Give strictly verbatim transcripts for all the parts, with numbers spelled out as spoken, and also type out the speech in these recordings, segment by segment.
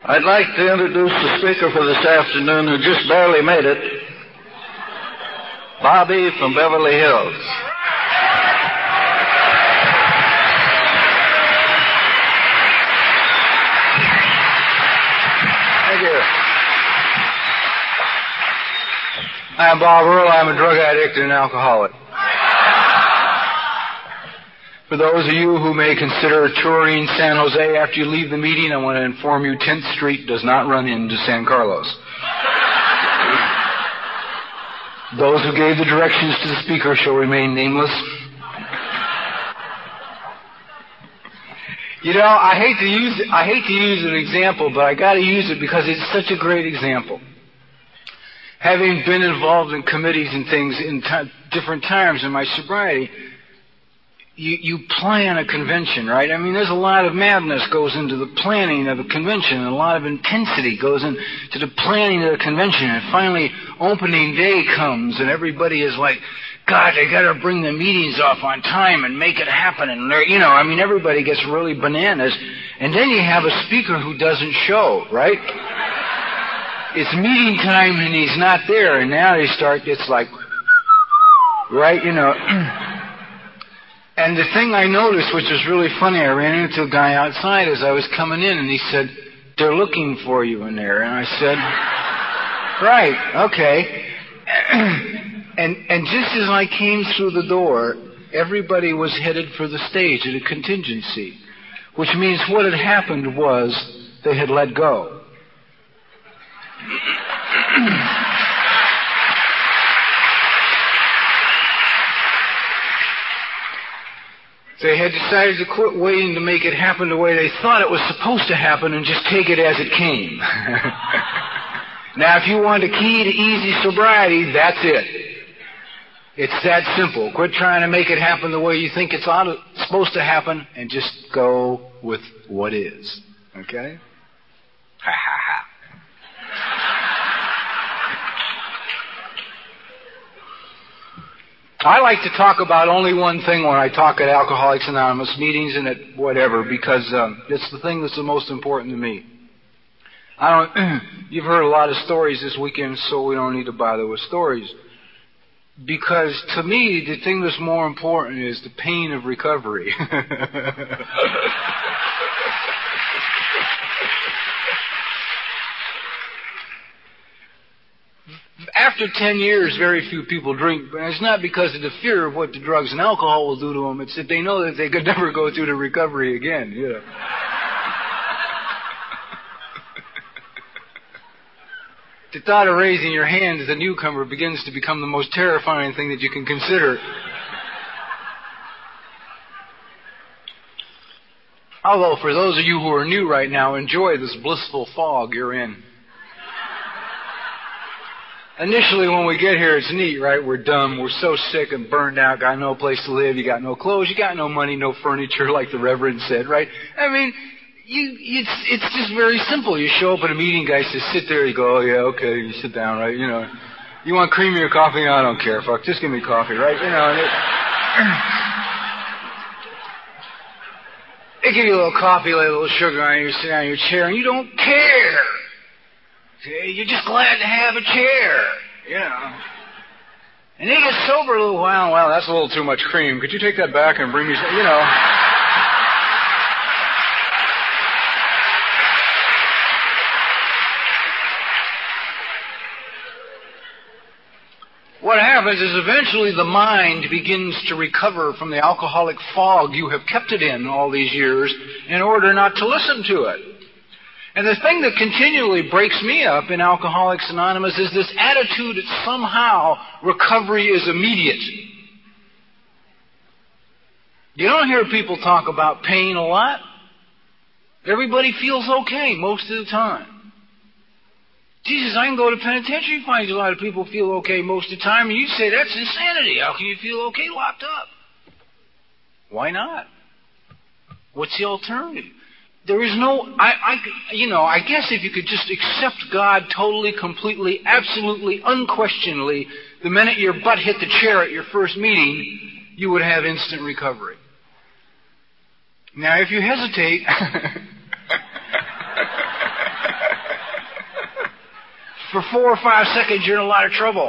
I'd like to introduce the speaker for this afternoon who just barely made it, Bobby from Beverly Hills. Thank you. I'm Bob Earl. I'm a drug addict and an alcoholic. For those of you who may consider touring San Jose after you leave the meeting, I want to inform you tenth Street does not run into San Carlos. Those who gave the directions to the speaker shall remain nameless. You know, I hate to use I hate to use an example, but I got to use it because it's such a great example. Having been involved in committees and things in t- different times in my sobriety, You, you plan a convention, right? I mean, there's a lot of madness goes into the planning of a convention, and a lot of intensity goes into the planning of the convention, and finally opening day comes, and everybody is like, God, they gotta bring the meetings off on time and make it happen, and they're, you know, I mean, everybody gets really bananas, and then you have a speaker who doesn't show, right? It's meeting time and he's not there, and now they start, it's like, right, you know. And the thing I noticed, which was really funny, I ran into a guy outside as I was coming in, and he said, they're looking for you in there. And I said, right, okay. and and just as I came through the door, everybody was headed for the stage at a contingency, which means what had happened was they had let go. They had decided to quit waiting to make it happen the way they thought it was supposed to happen and just take it as it came. Now, if you want a key to easy sobriety, that's it. It's that simple. Quit trying to make it happen the way you think it's supposed to happen and just go with what is. Okay? Ha ha ha. I like to talk about only one thing when I talk at Alcoholics Anonymous meetings and at whatever, because um, it's the thing that's the most important to me. I don't. You've heard a lot of stories this weekend, so we don't need to bother with stories. Because to me, the thing that's more important is the pain of recovery. After ten years, very few people drink, but it's not because of the fear of what the drugs and alcohol will do to them. It's that they know that they could never go through the recovery again, you know. The thought of raising your hand as a newcomer begins to become the most terrifying thing that you can consider. Although, for those of you who are new right now, enjoy this blissful fog you're in. Initially, when we get here, it's neat, right? We're dumb. We're so sick and burned out. Got no place to live. You got no clothes. You got no money, no furniture, like the Reverend said, right? I mean, you, it's, it's just very simple. You show up at a meeting, guys just sit there. You go, oh, yeah, okay. You sit down, right? You know, you want creamy or coffee? I don't care. Fuck, just give me coffee, right? You know, and it, they give you a little coffee, lay a little sugar on you, you sit down in your chair, and you don't care. You're just glad to have a chair, you know. And they get sober a little while. Well, that's a little too much cream. Could you take that back and bring me some, you know. What happens is eventually the mind begins to recover from the alcoholic fog you have kept it in all these years in order not to listen to it. And the thing that continually breaks me up in Alcoholics Anonymous is this attitude that somehow recovery is immediate. You don't hear people talk about pain a lot. Everybody feels okay most of the time. Jesus, I can go to penitentiary and find a lot of people feel okay most of the time, and you say that's insanity. How can you feel okay locked up? Why not? What's the alternative? There is no, I, I, you know, I guess if you could just accept God totally, completely, absolutely, unquestionably, the minute your butt hit the chair at your first meeting, you would have instant recovery. Now, if you hesitate, for four or five seconds, you're in a lot of trouble.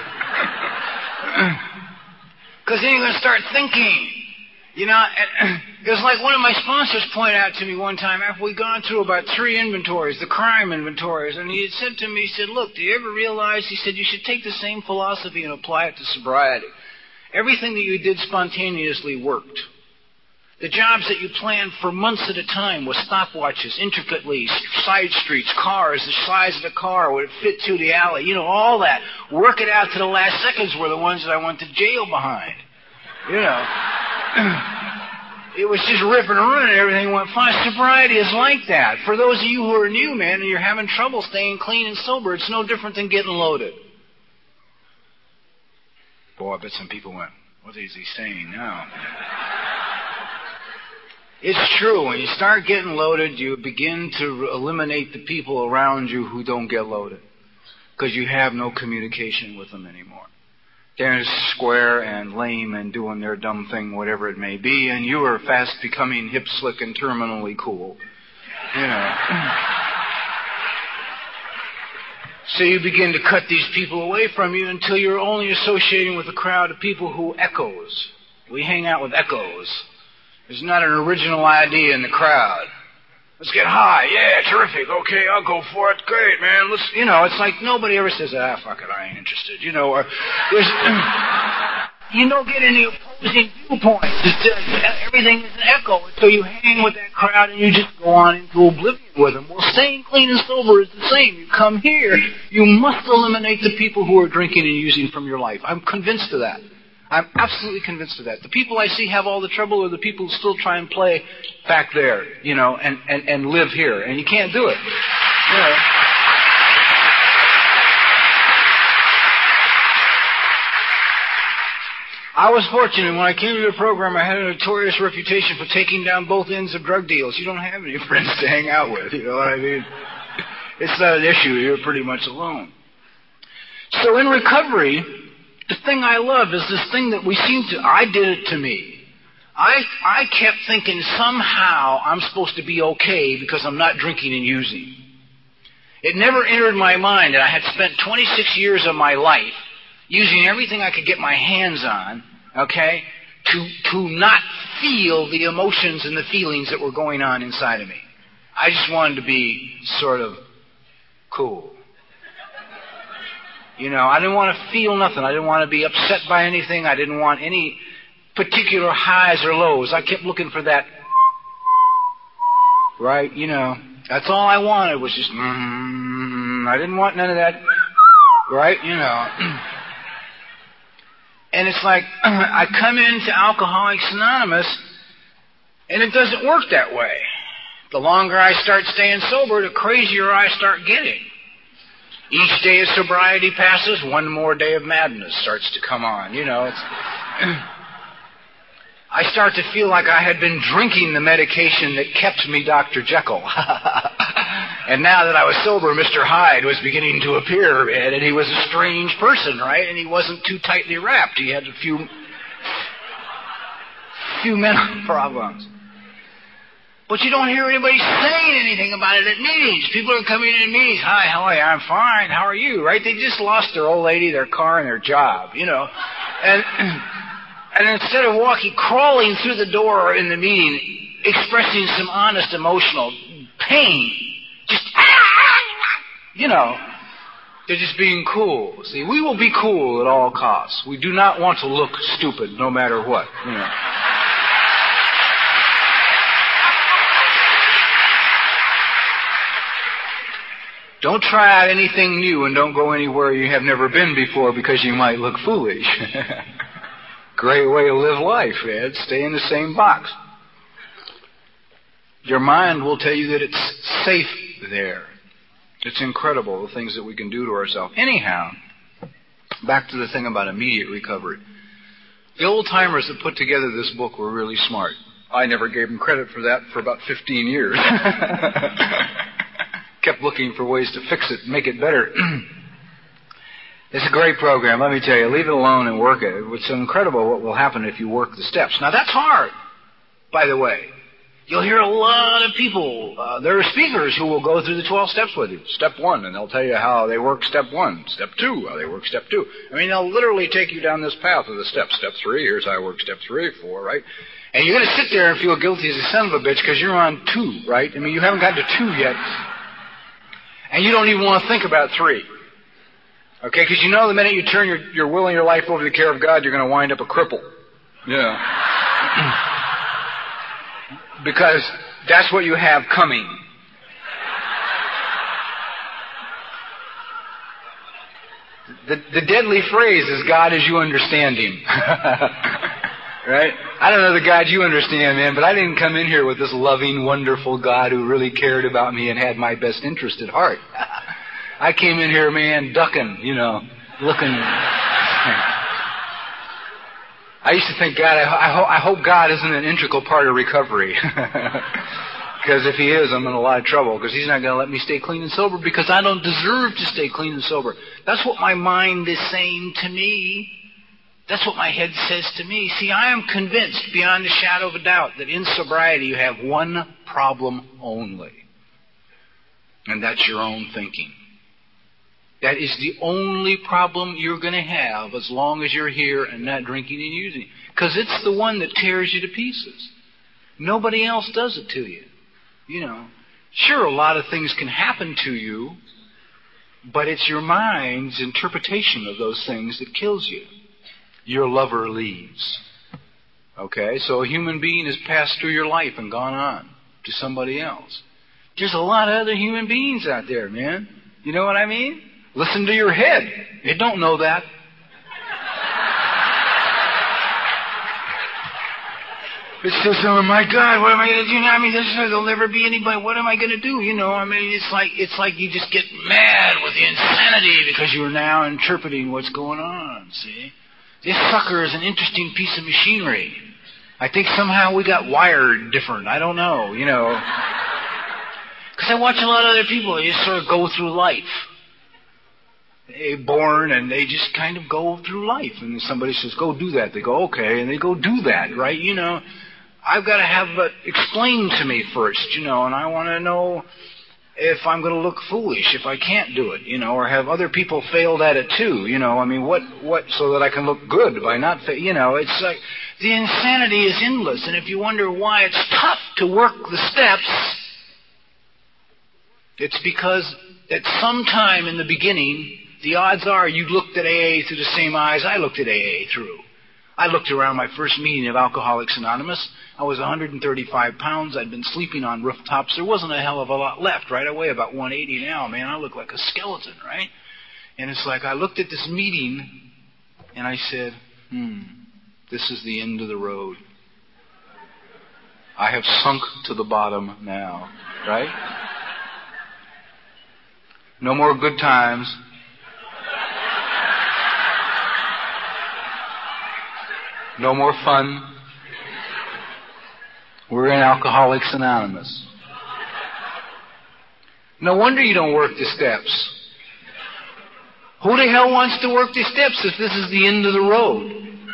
Because then you're going to start thinking. You know, it was like one of my sponsors pointed out to me one time after we'd gone through about three inventories, the crime inventories, and he had said to me, he said, look, do you ever realize, he said, you should take the same philosophy and apply it to sobriety. Everything that you did spontaneously worked. The jobs that you planned for months at a time with stopwatches, intricately, side streets, cars, the size of the car, would it fit through the alley, you know, all that. Work it out to the last seconds were the ones that I went to jail behind. You know. It was just rip and run and everything went fine. Sobriety is like that. For those of you who are new, man, and you're having trouble staying clean and sober, it's no different than getting loaded. Boy, I bet some people went, what is he saying now? It's true. When you start getting loaded, you begin to eliminate the people around you who don't get loaded. Because you have no communication with them anymore. They're square and lame and doing their dumb thing, whatever it may be, and you are fast becoming hip, slick, and terminally cool. You know. So you begin to cut these people away from you until you're only associating with a crowd of people who echoes. We hang out with echoes. There's not an original idea in the crowd. Let's get high. Yeah, terrific. Okay, I'll go for it. Great, man. Let's, you know, it's like nobody ever says, ah, fuck it, I ain't interested. You know, or there's, you don't get any opposing viewpoints. It's just, everything is an echo. So you hang with that crowd and you just go on into oblivion with them. Well, staying clean and sober is the same. You come here, you must eliminate the people who are drinking and using from your life. I'm convinced of that. I'm absolutely convinced of that. The people I see have all the trouble are the people who still try and play back there, you know, and, and, and live here. And you can't do it. You know. I was fortunate. When I came to the program, I had a notorious reputation for taking down both ends of drug deals. You don't have any friends to hang out with, you know what I mean? It's not an issue. You're pretty much alone. So in recovery, the thing I love is this thing that we seem to, I did it to me. I, I kept thinking somehow I'm supposed to be okay because I'm not drinking and using. It never entered my mind that I had spent twenty-six years of my life using everything I could get my hands on, okay, to, to not feel the emotions and the feelings that were going on inside of me. I just wanted to be sort of cool. You know, I didn't want to feel nothing. I didn't want to be upset by anything. I didn't want any particular highs or lows. I kept looking for that, right? You know, that's all I wanted was just, mm, I didn't want none of that, right? You know. And it's like, I come into Alcoholics Anonymous, and it doesn't work that way. The longer I start staying sober, the crazier I start getting. Each day of sobriety passes, one more day of madness starts to come on. You know, it's, I start to feel like I had been drinking the medication that kept me Doctor Jekyll. And now that I was sober, Mister Hyde was beginning to appear, and he was a strange person, right? And he wasn't too tightly wrapped. He had a few, few mental problems. But you don't hear anybody saying anything about it at meetings. People are coming in at meetings. Hi, how are you? I'm fine. How are you? Right? They just lost their old lady, their car, and their job, you know. And and instead of walking, crawling through the door in the meeting, expressing some honest emotional pain, just, you know, they're just being cool. See, we will be cool at all costs. We do not want to look stupid no matter what, you know. Don't try out anything new and don't go anywhere you have never been before because you might look foolish. Great way to live life, Ed. Stay in the same box. Your mind will tell you that it's safe there. It's incredible, the things that we can do to ourselves. Anyhow, back to the thing about immediate recovery. The old-timers that put together this book were really smart. I never gave them credit for that for about fifteen years. Kept looking for ways to fix it, make it better. It's a great program, let me tell you. Leave it alone and work it. It's incredible what will happen if you work the steps. Now, that's hard, by the way. You'll hear a lot of people, uh, there are speakers who will go through the twelve steps with you. Step one, and they'll tell you how they work step one. Step two, how they work step two. I mean, they'll literally take you down this path of the steps. Step three, here's how I work step three, four, right? And you're going to sit there and feel guilty as a son of a bitch because you're on two, right? I mean, you haven't gotten to two yet. And you don't even want to think about three. Okay, because you know the minute you turn your, your will and your life over to the care of God, you're going to wind up a cripple. Yeah. Because that's what you have coming. The, the deadly phrase is God as you understand Him. Right? I don't know the God you understand, man, but I didn't come in here with this loving, wonderful God who really cared about me and had my best interest at heart. I came in here, man, ducking, you know, looking. I used to think, God, I, I, ho- I hope God isn't an integral part of recovery. Because if He is, I'm in a lot of trouble, because He's not going to let me stay clean and sober, because I don't deserve to stay clean and sober. That's what my mind is saying to me. That's what my head says to me. See, I am convinced beyond a shadow of a doubt that in sobriety you have one problem only. And that's your own thinking. That is the only problem you're going to have as long as you're here and not drinking and using. Because it's the one that tears you to pieces. Nobody else does it to you. You know, sure, a lot of things can happen to you, but it's your mind's interpretation of those things that kills you. Your lover leaves. Okay, so a human being has passed through your life and gone on to somebody else. There's a lot of other human beings out there, man. You know what I mean? Listen to your head. It don't know that. It says, oh my God, what am I going to do now? I mean, this, there'll never be anybody. What am I going to do? You know, I mean, it's like it's like you just get mad with the insanity because you are now interpreting what's going on. See, this sucker is an interesting piece of machinery. I think somehow we got wired different. I don't know. You know, because I watch a lot of other people. They just sort of go through life. They're born and they just kind of go through life. And somebody says, go do that. They go, okay. And they go do that, right? You know, I've got to have it explained to me first, you know, and I want to know if I'm going to look foolish if I can't do it, you know, or have other people failed at it too, you know. I mean, what, what, so that I can look good by not, fa- you know, it's like, the insanity is endless. And if you wonder why it's tough to work the steps, it's because at some time in the beginning, the odds are you looked at A A through the same eyes I looked at A A through. I looked around my first meeting of Alcoholics Anonymous. I was one hundred thirty-five pounds. I'd been sleeping on rooftops. There wasn't a hell of a lot left, right? I weigh about one eighty now, man. I look like a skeleton, right? And it's like I looked at this meeting and I said, hmm, this is the end of the road. I have sunk to the bottom now, right? No more good times. No more fun. We're in Alcoholics Anonymous. No wonder you don't work the steps. Who the hell wants to work the steps if this is the end of the road?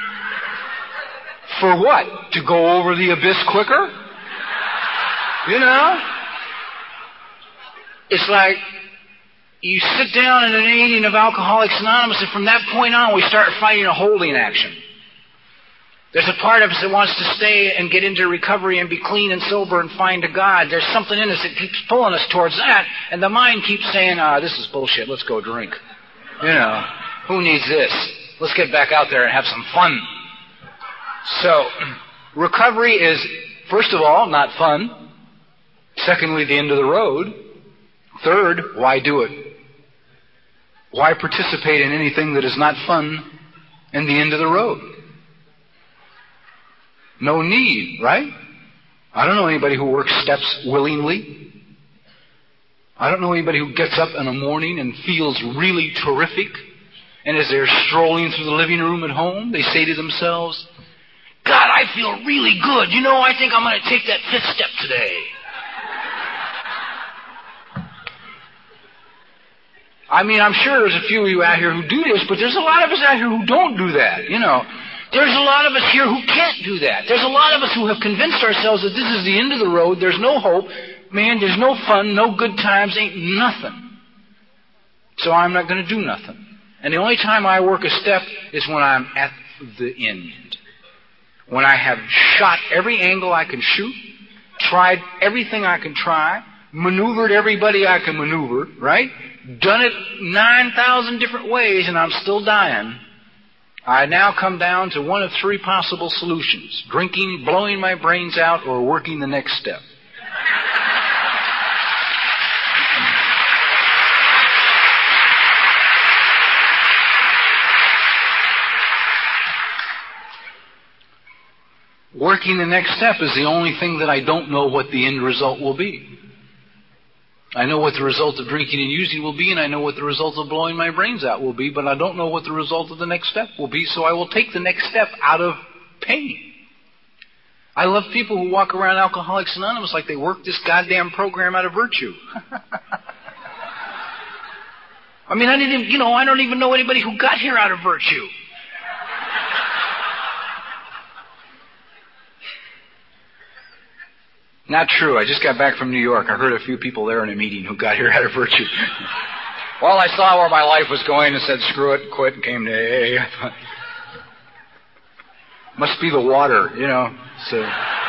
For what? To go over the abyss quicker? You know? It's like you sit down in an meeting of Alcoholics Anonymous, and from that point on we start fighting a holding action. There's a part of us that wants to stay and get into recovery and be clean and sober and find a God. There's something in us that keeps pulling us towards that, and the mind keeps saying, ah, this is bullshit, let's go drink. You know, who needs this? Let's get back out there and have some fun. So, recovery is, first of all, not fun. Secondly, the end of the road. Third, why do it? Why participate in anything that is not fun and the end of the road? No need, right? I don't know anybody who works steps willingly. I don't know anybody who gets up in the morning and feels really terrific, and as they're strolling through the living room at home, they say to themselves, God, I feel really good. You know, I think I'm going to take that fifth step today. I mean, I'm sure there's a few of you out here who do this, but there's a lot of us out here who don't do that, you know. There's a lot of us here who can't do that. There's a lot of us who have convinced ourselves that this is the end of the road, there's no hope, man, there's no fun, no good times, ain't nothing. So I'm not going to do nothing. And the only time I work a step is when I'm at the end. When I have shot every angle I can shoot, tried everything I can try, maneuvered everybody I can maneuver, right? Done it nine thousand different ways and I'm still dying. I now come down to one of three possible solutions. Drinking, blowing my brains out, or working the next step. Working the next step is the only thing that I don't know what the end result will be. I know what the result of drinking and using will be, and I know what the result of blowing my brains out will be, but I don't know what the result of the next step will be, so I will take the next step out of pain. I love people who walk around Alcoholics Anonymous like they work this goddamn program out of virtue. I mean, I didn't even, you know, I don't even know anybody who got here out of virtue. Not true. I just got back from New York. I heard a few people there in a meeting who got here out of virtue. Well, I saw where my life was going and said, screw it, quit, and came to A A. I thought, must be the water, you know. So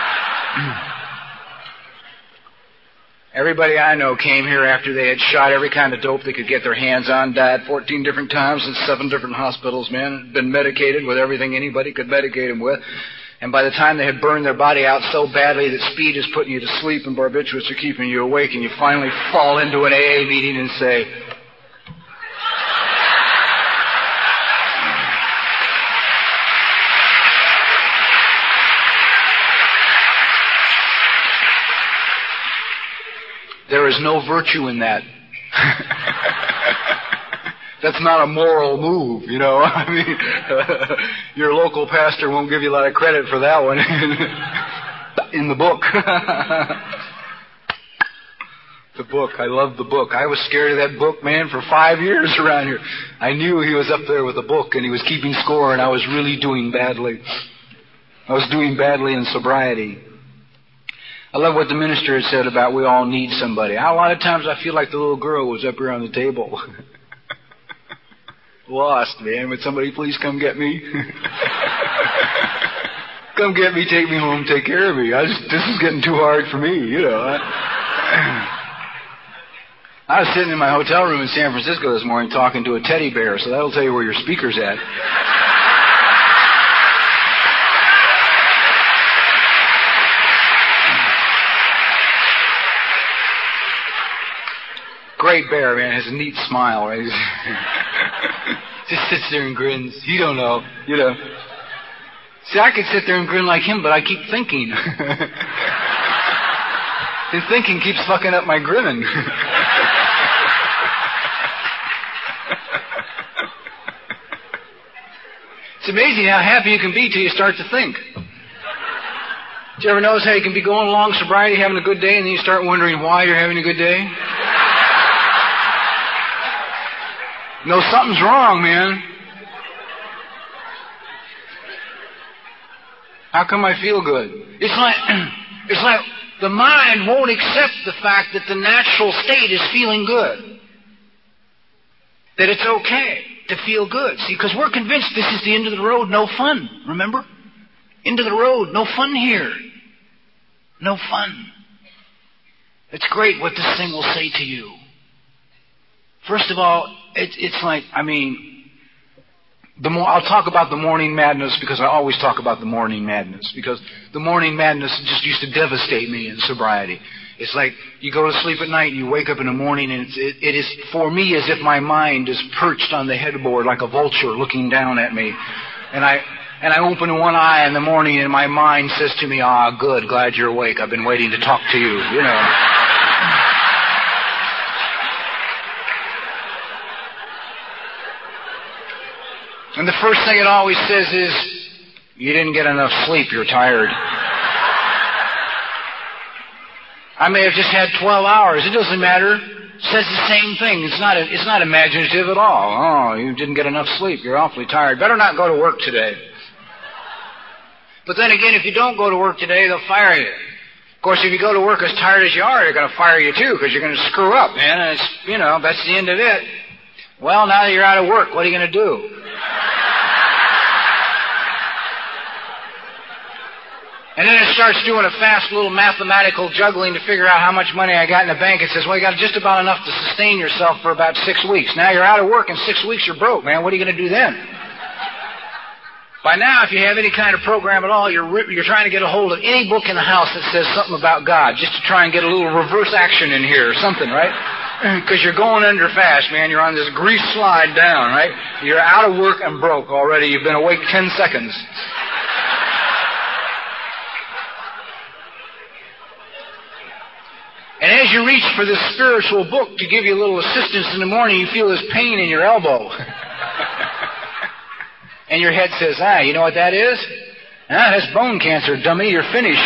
everybody I know came here after they had shot every kind of dope they could get their hands on, died fourteen different times in seven different hospitals, man, been medicated with everything anybody could medicate them with. And by the time they had burned their body out so badly that speed is putting you to sleep and barbiturates are keeping you awake, and you finally fall into an A A meeting and say, there is no virtue in that. That's not a moral move, you know. I mean, uh, your local pastor won't give you a lot of credit for that one in the book. The book. I love the book. I was scared of that book, man, for five years around here. I knew he was up there with a book and he was keeping score, and I was really doing badly. I was doing badly in sobriety. I love what the minister had said about we all need somebody. A lot of times I feel like the little girl was up here on the table. Lost, man. Would somebody please come get me? Come get me, take me home, take care of me. I just, this is getting too hard for me, you know. I, I was sitting in my hotel room in San Francisco this morning talking to a teddy bear, so that'll tell you where your speaker's at. Great bear, man. Has a neat smile, right? Just sits there and grins. You don't know, you know. See, I could sit there and grin like him, but I keep thinking. His thinking keeps fucking up my grinning. It's amazing how happy you can be till you start to think. Do you ever notice how you can be going along sobriety, having a good day, and then you start wondering why you're having a good day? No, something's wrong, man. How come I feel good? It's like, it's like the mind won't accept the fact that the natural state is feeling good. That it's okay to feel good. See, because we're convinced this is the end of the road, no fun. Remember? End of the road, no fun here. No fun. It's great what this thing will say to you. First of all, it, it's like, I mean, the more, I'll talk about the morning madness because I always talk about the morning madness, because the morning madness just used to devastate me in sobriety. It's like you go to sleep at night and you wake up in the morning, and it's, it, it is for me as if my mind is perched on the headboard like a vulture looking down at me. And I and I open one eye in the morning and my mind says to me, ah, good, glad you're awake. I've been waiting to talk to you, you know. And the first thing it always says is, you didn't get enough sleep, you're tired. I may have just had twelve hours, it doesn't matter. It says the same thing. It's not, it's not imaginative at all. Oh, you didn't get enough sleep, you're awfully tired. Better not go to work today. But then again, if you don't go to work today, they'll fire you. Of course, if you go to work as tired as you are, they're going to fire you too, because you're going to screw up, man. And it's, you know, that's the end of it. Well, now that you're out of work, what are you going to do? And then it starts doing a fast little mathematical juggling to figure out how much money I got in the bank. It says, well, you got just about enough to sustain yourself for about six weeks. Now you're out of work. In six weeks you're broke, man. What are you going to do then? By now, if you have any kind of program at all, you're you're trying to get a hold of any book in the house that says something about God, just to try and get a little reverse action in here or something, right? Because you're going under fast, man. You're on this grease slide down, right? You're out of work and broke already. You've been awake ten seconds. And as you reach for this spiritual book to give you a little assistance in the morning, you feel this pain in your elbow. And your head says, ah, you know what that is? Ah, that's bone cancer, dummy. You're finished.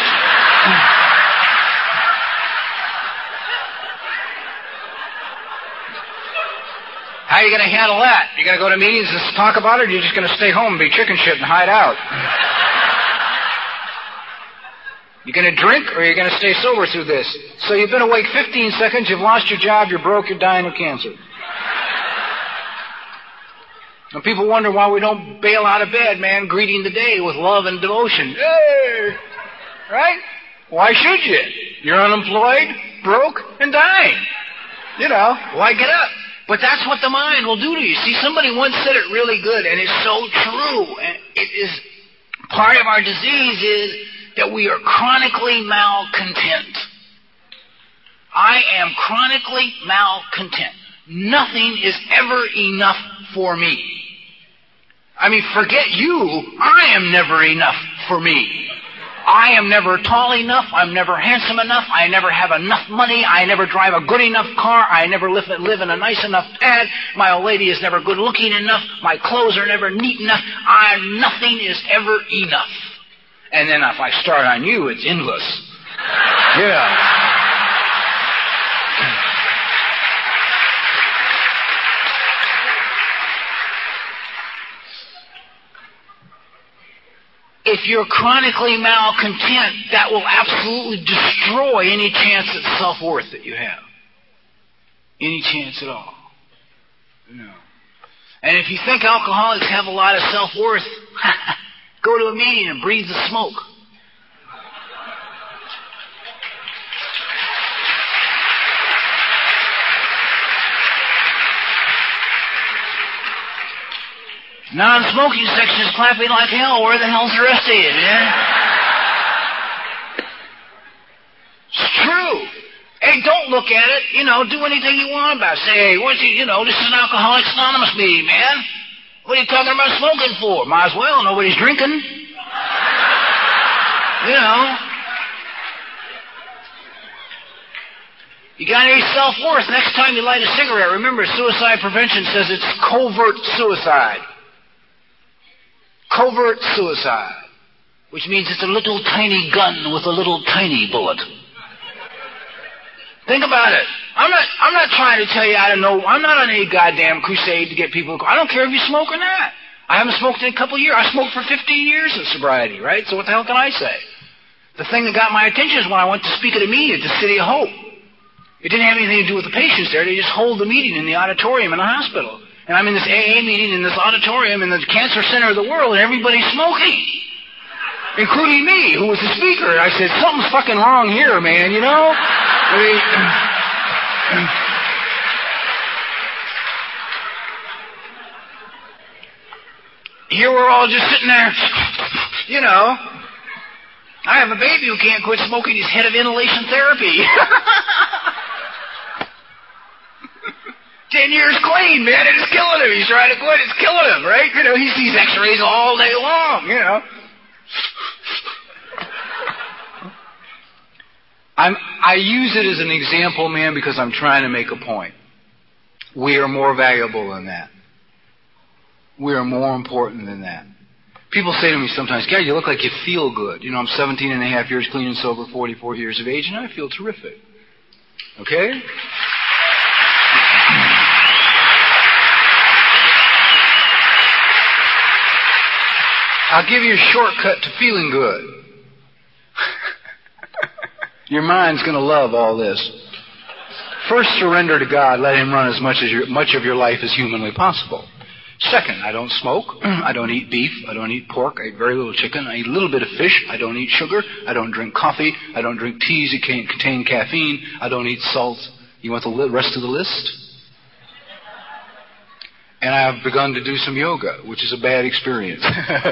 How are you going to handle that? You going to go to meetings and talk about it, or are you just going to stay home and be chicken shit and hide out? You going to drink, or are you going to stay sober through this? So you've been awake fifteen seconds, you've lost your job, you're broke, you're dying of cancer. And people wonder why we don't bail out of bed, man, greeting the day with love and devotion. Hey! Right? Why should you? You're unemployed, broke, and dying. You know, why get up? But that's what the mind will do to you. See, somebody once said it really good, and it's so true. And it is part of our disease is that we are chronically malcontent. I am chronically malcontent. Nothing is ever enough for me. I mean, forget you. I am never enough for me. I am never tall enough. I'm never handsome enough. I never have enough money. I never drive a good enough car. I never live, live in a nice enough pad. My old lady is never good looking enough. My clothes are never neat enough. I, nothing is ever enough. And then if I start on you, it's endless. Yeah. If you're chronically malcontent, that will absolutely destroy any chance at self-worth that you have. Any chance at all. No. And if you think alcoholics have a lot of self-worth, go to a meeting and breathe the smoke. Non-smoking section is clapping like hell. Where the hell's the rest of you, man? It's true. Hey, don't look at it. You know, do anything you want about it. Say, hey, what's he, you know, this is an Alcoholics Anonymous meeting, man. What are you talking about smoking for? Might as well. Nobody's drinking. You know. You got any self-worth? Next time you light a cigarette, remember, suicide prevention says it's covert suicide. Covert suicide, which means it's a little tiny gun with a little tiny bullet. Think about it. I'm not, I'm not trying to tell you I don't know, I'm not on any goddamn crusade to get people, I don't care if you smoke or not. I haven't smoked in a couple of years. I smoked for fifteen years in sobriety, right? So what the hell can I say? The thing that got my attention is when I went to speak at a meeting at the City of Hope. It didn't have anything to do with the patients there. They just hold the meeting in the auditorium in the hospital. And I'm in this A A meeting in this auditorium in the cancer center of the world, and everybody's smoking. Including me, who was the speaker. And I said, something's fucking wrong here, man, you know? I mean, here we're all just sitting there, you know. I have a baby who can't quit smoking. He's head of inhalation therapy. Ten years clean, man, and it's killing him. He's trying to quit, it's killing him, right? You know, he sees x-rays all day long, you know. I'm, I use it as an example, man, because I'm trying to make a point. We are more valuable than that. We are more important than that. People say to me sometimes, Gary, you look like you feel good. You know, I'm seventeen and a half years clean and sober, forty-four years of age, and I feel terrific. Okay? Uh, I'll give you a shortcut to feeling good. Your mind's going to love all this. First, surrender to God. Let Him run as much as your, much of your life as humanly possible. Second, I don't smoke. I don't eat beef. I don't eat pork. I eat very little chicken. I eat a little bit of fish. I don't eat sugar. I don't drink coffee. I don't drink teas that can't contain caffeine. I don't eat salt. You want the rest of the list? And I've begun to do some yoga, which is a bad experience.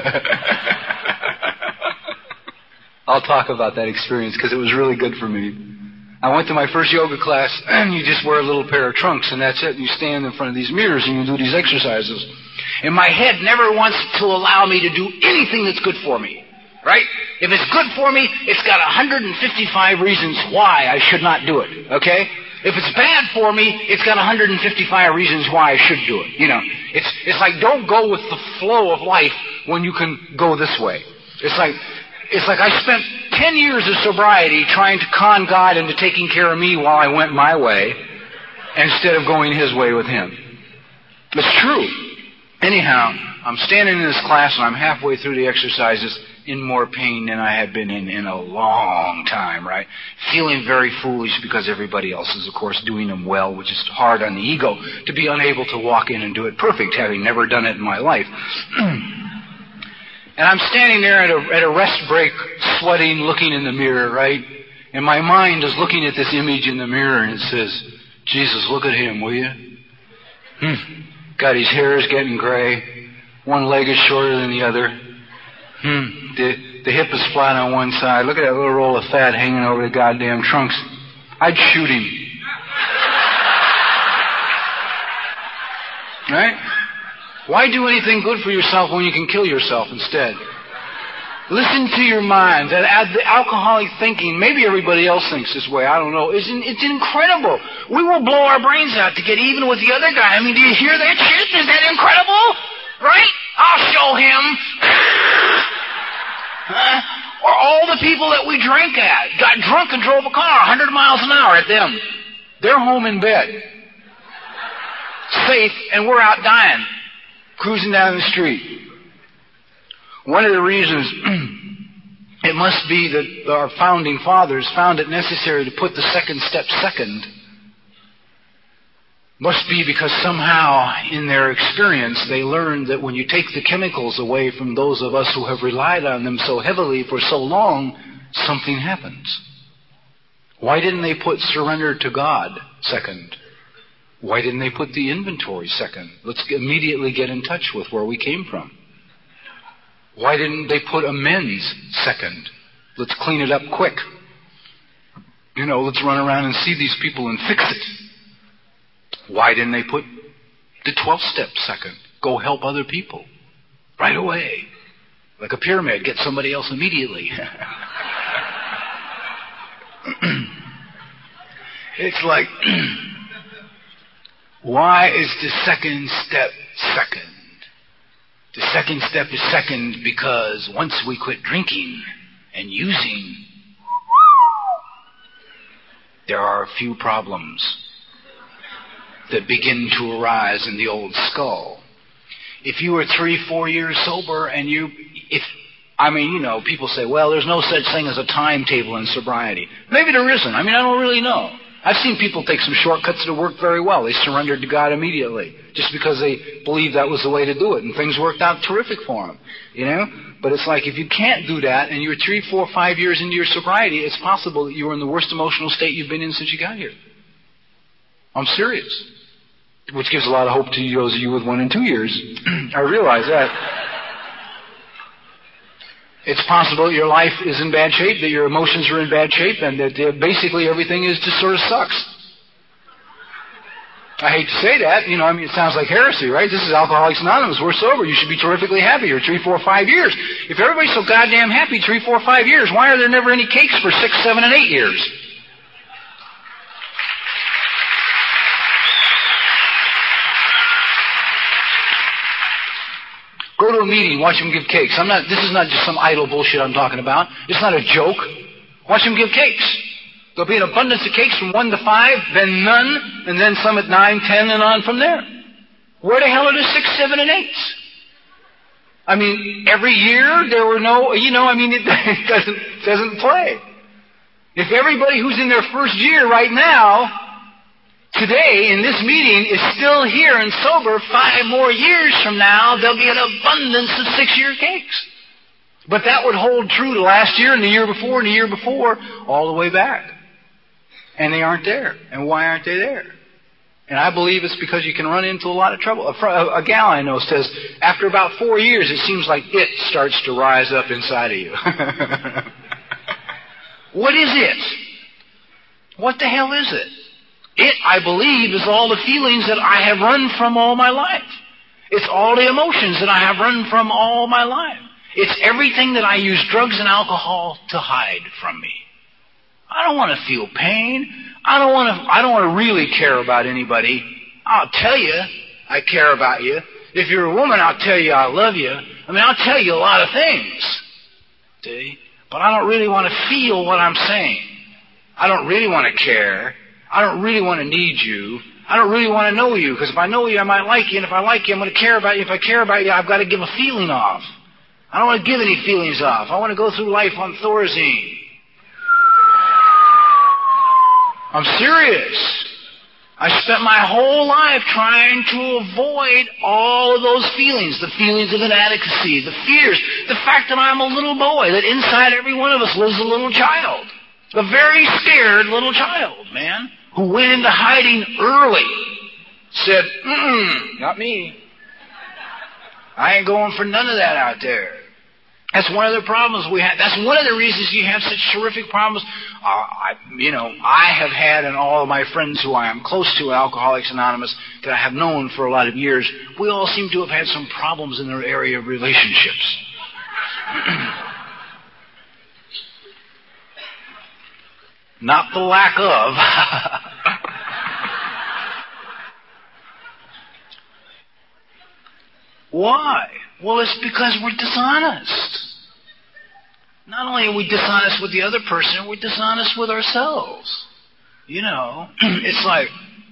I'll talk about that experience because it was really good for me. I went to my first yoga class, and you just wear a little pair of trunks, and that's it. And you stand in front of these mirrors, and you do these exercises. And my head never wants to allow me to do anything that's good for me, right? If it's good for me, it's got one hundred fifty-five reasons why I should not do it, okay? If it's bad for me, it's got one hundred fifty-five reasons why I should do it. You know, it's it's like don't go with the flow of life when you can go this way. It's like it's like I spent ten years of sobriety trying to con God into taking care of me while I went my way instead of going His way with Him. It's true. Anyhow, I'm standing in this class and I'm halfway through the exercises in more pain than I had been in in a long time, right? Feeling very foolish because everybody else is, of course, doing them well, which is hard on the ego to be unable to walk in and do it perfect, having never done it in my life. And I'm standing there at a, at a rest break, sweating, looking in the mirror, right? And my mind is looking at this image in the mirror and it says, Jesus, look at him, will you? Hmm. God, his hair is getting gray. One leg is shorter than the other. Hmm. The, the hip is flat on one side. Look at that little roll of fat hanging over the goddamn trunks. I'd shoot him. Right? Why do anything good for yourself when you can kill yourself instead? Listen to your mind. That the alcoholic thinking, maybe everybody else thinks this way, I don't know. It's, it's incredible. We will blow our brains out to get even with the other guy. I mean, do you hear that shit? Is that incredible? Right? I'll show him. Huh? Or all the people that we drank at got drunk and drove a car one hundred miles an hour at them. They're home in bed. Safe, and we're out dying. Cruising down the street. One of the reasons it must be that our founding fathers found it necessary to put the second step second must be because somehow in their experience they learned that when you take the chemicals away from those of us who have relied on them so heavily for so long, something happens. Why didn't they put surrender to God second? Why didn't they put the inventory second? Let's immediately get in touch with where we came from. Why didn't they put amends second? Let's clean it up quick. You know, let's run around and see these people and fix it. Why didn't they put the twelfth step second? Go help other people. Right away. Like a pyramid, get somebody else immediately. It's like... Why is the second step second? The second step is second because once we quit drinking and using, there are a few problems that begin to arise in the old skull. If you were three, four years sober and you, if, I mean, you know, people say, well, there's no such thing as a timetable in sobriety. Maybe there isn't. I mean, I don't really know. I've seen people take some shortcuts that work very well. They surrendered to God immediately just because they believed that was the way to do it. And things worked out terrific for them, you know? But it's like if you can't do that and you're three, four, five years into your sobriety, it's possible that you were in the worst emotional state you've been in since you got here. I'm serious. Which gives a lot of hope to those of you with one and two years. I realize that. It's possible your life is in bad shape, that your emotions are in bad shape, and that uh, basically everything is just sort of sucks. I hate to say that. You know, I mean, it sounds like heresy, right? This is Alcoholics Anonymous. We're sober. You should be terrifically happy. You're three, four, five years. If everybody's so goddamn happy three, four, five years, why are there never any cakes for six, seven, and eight years? Go to a meeting, watch them give cakes. I'm not, this is not just some idle bullshit I'm talking about. It's not a joke. Watch them give cakes. There'll be an abundance of cakes from one to five, then none, and then some at nine, ten, and on from there. Where the hell are the six, seven, and eights? I mean, every year there were no, you know, I mean, it, it doesn't, doesn't play. If everybody who's in their first year right now, today in this meeting, is still here and sober, five more years from now, there'll be an abundance of six-year cakes. But that would hold true to last year and the year before and the year before, all the way back. And they aren't there. And why aren't they there? And I believe it's because you can run into a lot of trouble. A, a gal I know says, after about four years, it seems like it starts to rise up inside of you. What is it? What the hell is it? It, I believe, is all the feelings that I have run from all my life. It's all the emotions that I have run from all my life. It's everything that I use drugs and alcohol to hide from me. I don't want to feel pain. I don't want to, I don't want to really care about anybody. I'll tell you I care about you. If you're a woman, I'll tell you I love you. I mean, I'll tell you a lot of things. See? But I don't really want to feel what I'm saying. I don't really want to care. I don't really want to need you. I don't really want to know you, because if I know you, I might like you, and if I like you, I'm going to care about you. If I care about you, I've got to give a feeling off. I don't want to give any feelings off. I want to go through life on Thorazine. I'm serious. I spent my whole life trying to avoid all of those feelings, the feelings of inadequacy, the fears, the fact that I'm a little boy, that inside every one of us lives a little child, a very scared little child, man, who went into hiding early, said, mm-mm, not me. I ain't going for none of that out there. That's one of the problems we have. That's one of the reasons you have such terrific problems. Uh, I, you know, I have had, and all of my friends who I am close to, Alcoholics Anonymous, that I have known for a lot of years, we all seem to have had some problems in their area of relationships. Not the lack of. Why? Well, it's because we're dishonest. Not only are we dishonest with the other person, we're dishonest with ourselves. You know, it's like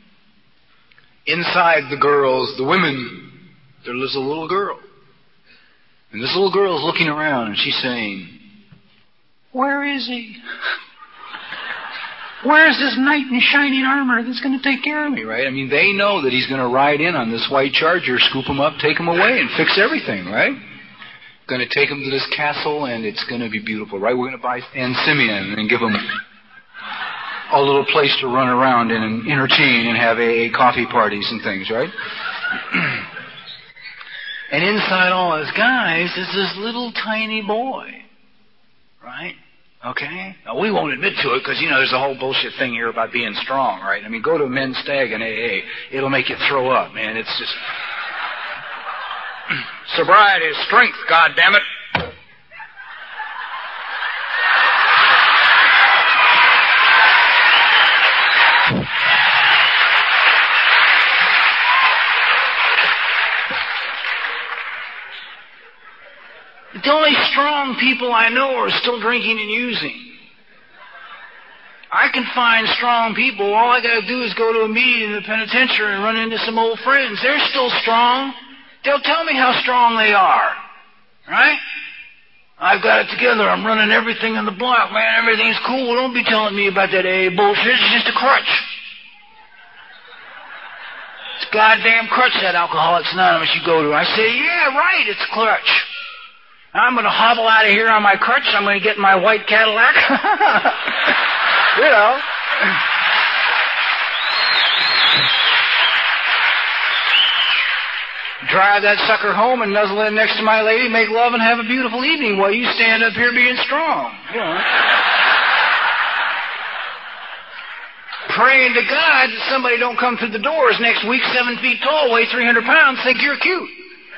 inside the girls, the women, there lives a little girl. And this little girl is looking around and she's saying, where is he? Where is this knight in shining armor that's going to take care of me, right? I mean, they know that he's going to ride in on this white charger, scoop him up, take him away, and fix everything, right? Going to take him to this castle, and it's going to be beautiful, right? We're going to buy Endymion and give him a little place to run around and entertain and have A A coffee parties and things, right? And inside all his guys is this little tiny boy, right? Okay? Now, we won't admit to it because, you know, there's a whole bullshit thing here about being strong, right? I mean, go to a men's stag in A A. It'll make you throw up, man. It's just... Sobriety is strength, goddammit. The only strong people I know are still drinking and using. I can find strong people. All I got to do is go to a meeting in the penitentiary and run into some old friends. They're still strong. They'll tell me how strong they are. Right? I've got it together. I'm running everything in the block. Man, everything's cool. Don't be telling me about that A A bullshit. It's just a crutch. It's a goddamn crutch, that Alcoholics Anonymous you go to. I say, yeah, right, it's a crutch. I'm going to hobble out of here on my crutch. I'm going to get in my white Cadillac. You know. Drive that sucker home and nuzzle in next to my lady, make love, and have a beautiful evening while you stand up here being strong. You know. Praying to God that somebody don't come through the doors next week, seven feet tall, weigh three hundred pounds, think you're cute.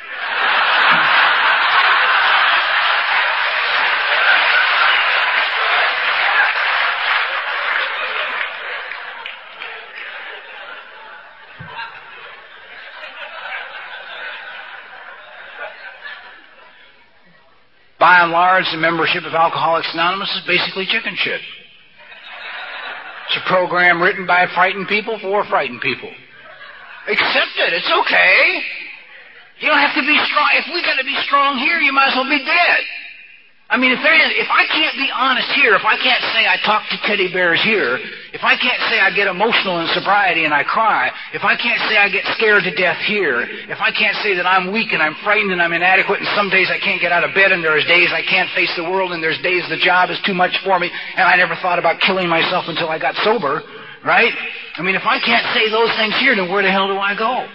By and large, the membership of Alcoholics Anonymous is basically chicken shit. It's a program written by frightened people for frightened people. Accept it. It's okay. You don't have to be strong. If we got to be strong here, you might as well be dead. I mean, if there is, if I can't be honest here, if I can't say I talk to teddy bears here, if I can't say I get emotional in sobriety and I cry, if I can't say I get scared to death here, if I can't say that I'm weak and I'm frightened and I'm inadequate and some days I can't get out of bed and there's days I can't face the world and there's days the job is too much for me and I never thought about killing myself until I got sober, right? I mean, if I can't say those things here, then where the hell do I go?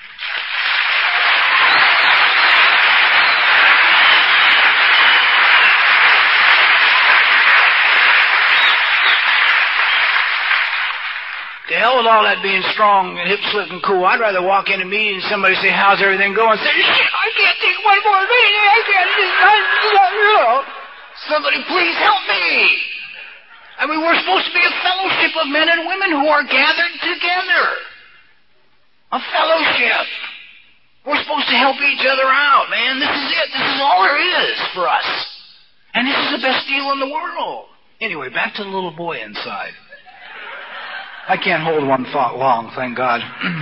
To hell with all that being strong and hip slick and cool. I'd rather walk in a meeting and somebody say, how's everything going? Say, shit, I can't take one more meeting. I can't, I, you know. Somebody please help me. I mean, we're supposed to be a fellowship of men and women who are gathered together. A fellowship. We're supposed to help each other out, man. This is it. This is all there is for us. And this is the best deal in the world. Anyway, back to the little boy inside. I can't hold one thought long, thank God.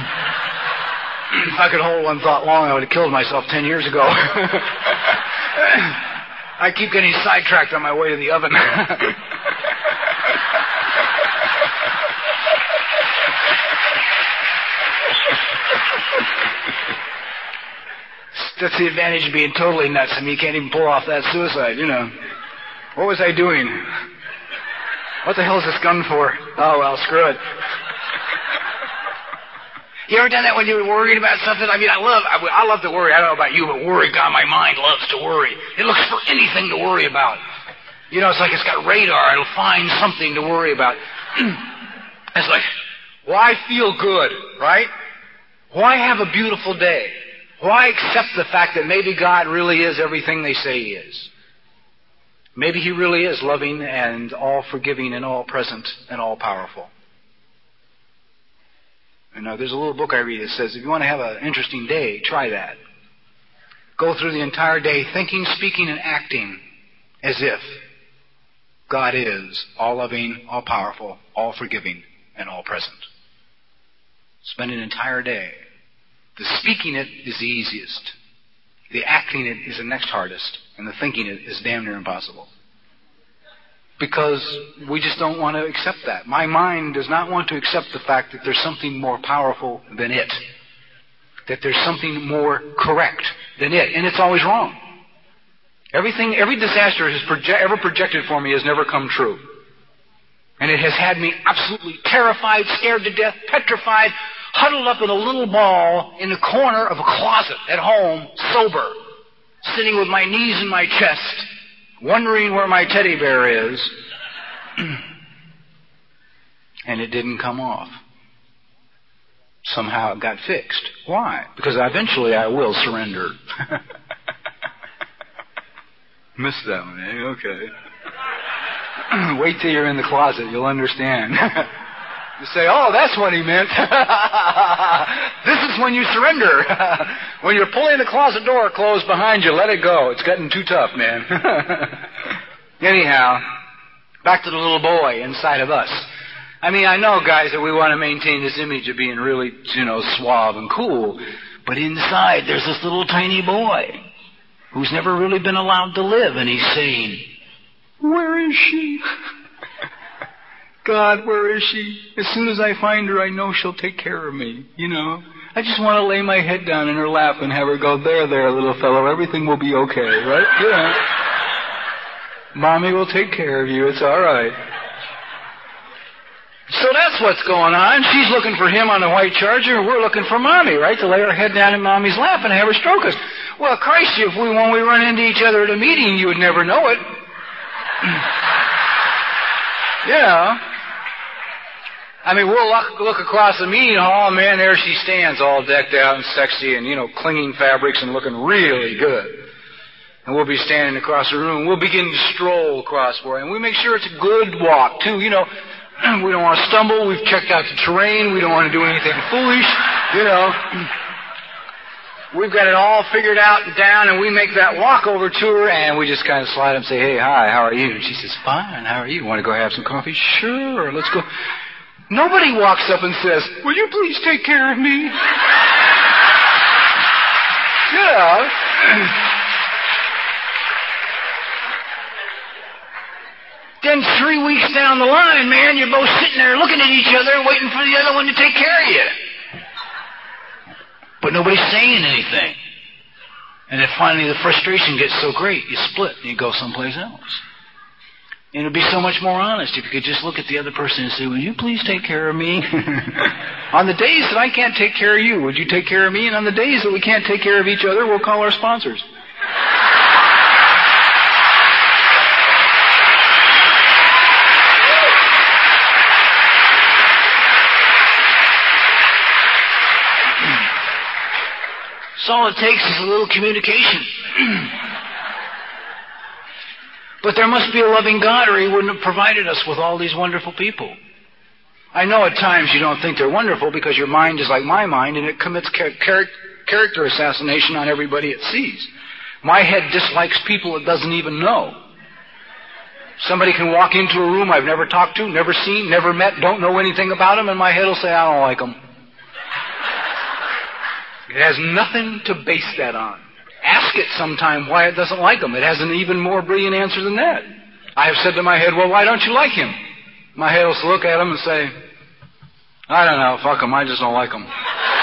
If I could hold one thought long, I would have killed myself ten years ago. I keep getting sidetracked on my way to the oven. That's the advantage of being totally nuts. I mean, you can't even pull off that suicide, you know. What was I doing? What the hell is this gun for? Oh, well, screw it. You ever done that when you were worried about something? I mean, I love, I, I love to worry. I don't know about you, but worry, God, my mind loves to worry. It looks for anything to worry about. You know, it's like it's got radar. It'll find something to worry about. It's like, why feel good, right? Why have a beautiful day? Why accept the fact that maybe God really is everything they say He is? Maybe He really is loving and all-forgiving and all-present and all-powerful. You know, there's a little book I read that says, if you want to have an interesting day, try that. Go through the entire day thinking, speaking, and acting as if God is all-loving, all-powerful, all-forgiving, and all-present. Spend an entire day. The speaking it is the easiest. The acting it is the next hardest. And the thinking it is damn near impossible. Because we just don't want to accept that. My mind does not want to accept the fact that there's something more powerful than it. That there's something more correct than it. And it's always wrong. Everything, every disaster has proje- ever projected for me has never come true. And it has had me absolutely terrified, scared to death, petrified, huddled up in a little ball in the corner of a closet at home, sober. Sitting with my knees in my chest, wondering where my teddy bear is. And it didn't come off. Somehow it got fixed. Why? Because eventually I will surrender. Missed that one, eh? Okay. Wait till you're in the closet, you'll understand. You say, oh, that's what he meant. This is when you surrender. When you're pulling the closet door closed behind you, let it go. It's getting too tough, man. Anyhow, back to the little boy inside of us. I mean, I know, guys, that we want to maintain this image of being really, you know, suave and cool. But inside, there's this little tiny boy who's never really been allowed to live. And he's saying, where is she? God, where is she? As soon as I find her, I know she'll take care of me, you know. I just want to lay my head down in her lap and have her go, there, there, little fellow, everything will be okay, right? You know. Mommy will take care of you, it's all right. So that's what's going on. She's looking for him on the white Charger, and we're looking for Mommy, right, to lay her head down in Mommy's lap and have her stroke us. Well, Christ, if we, when we run into each other at a meeting, you would never know it. Yeah. I mean, we'll look, look across the meeting hall, and man, there she stands, all decked out and sexy and, you know, clinging fabrics and looking really good. And we'll be standing across the room. We'll begin to stroll across for her. And we make sure it's a good walk, too. You know, we don't want to stumble. We've checked out the terrain. We don't want to do anything foolish, you know. We've got it all figured out and down, and we make that walk over to her, and we just kind of slide up and say, hey, hi, how are you? And she says, fine, how are you? Want to go have some coffee? Sure, let's go. Nobody walks up and says, will you please take care of me? know. Then three weeks down the line, man, you're both sitting there looking at each other waiting for the other one to take care of you. But nobody's saying anything. And then finally the frustration gets so great, you split and you go someplace else. And it would be so much more honest if you could just look at the other person and say, will you please take care of me? On the days that I can't take care of you, would you take care of me? And on the days that we can't take care of each other, we'll call our sponsors. So all it takes is a little communication. But there must be a loving God, or He wouldn't have provided us with all these wonderful people. I know at times you don't think they're wonderful because your mind is like my mind and it commits char- char- character assassination on everybody it sees. My head dislikes people it doesn't even know. Somebody can walk into a room I've never talked to, never seen, never met, don't know anything about them, and my head will say, I don't like them. It has nothing to base that on. Ask it sometime why it doesn't like him. It has an even more brilliant answer than that. I have said to my head, well, why don't you like him? My head will look at him and say, I don't know, fuck him, I just don't like him.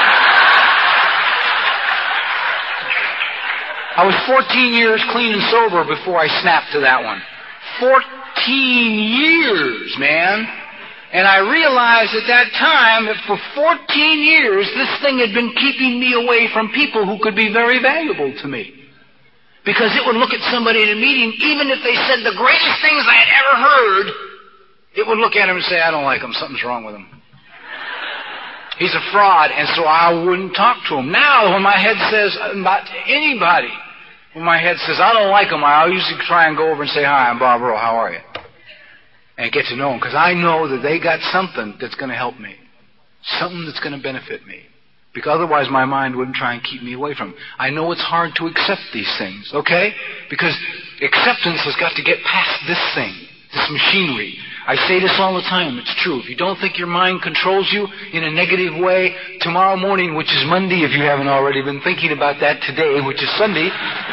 I was fourteen years clean and sober before I snapped to that one. fourteen years, man. And I realized at that time that for fourteen years, this thing had been keeping me away from people who could be very valuable to me. Because it would look at somebody in a meeting, even if they said the greatest things I had ever heard, it would look at him and say, I don't like him, something's wrong with him. He's a fraud, and so I wouldn't talk to him. Now, when my head says, about anybody, when my head says, I don't like him, I usually try and go over and say, hi, I'm Bob Earl, how are you? And get to know them, because I know that they got something that's going to help me. Something that's going to benefit me. Because otherwise my mind wouldn't try and keep me away from them. I know it's hard to accept these things, okay? Because acceptance has got to get past this thing, this machinery. I say this all the time, it's true. If you don't think your mind controls you in a negative way, tomorrow morning, which is Monday, if you haven't already been thinking about that today, which is Sunday,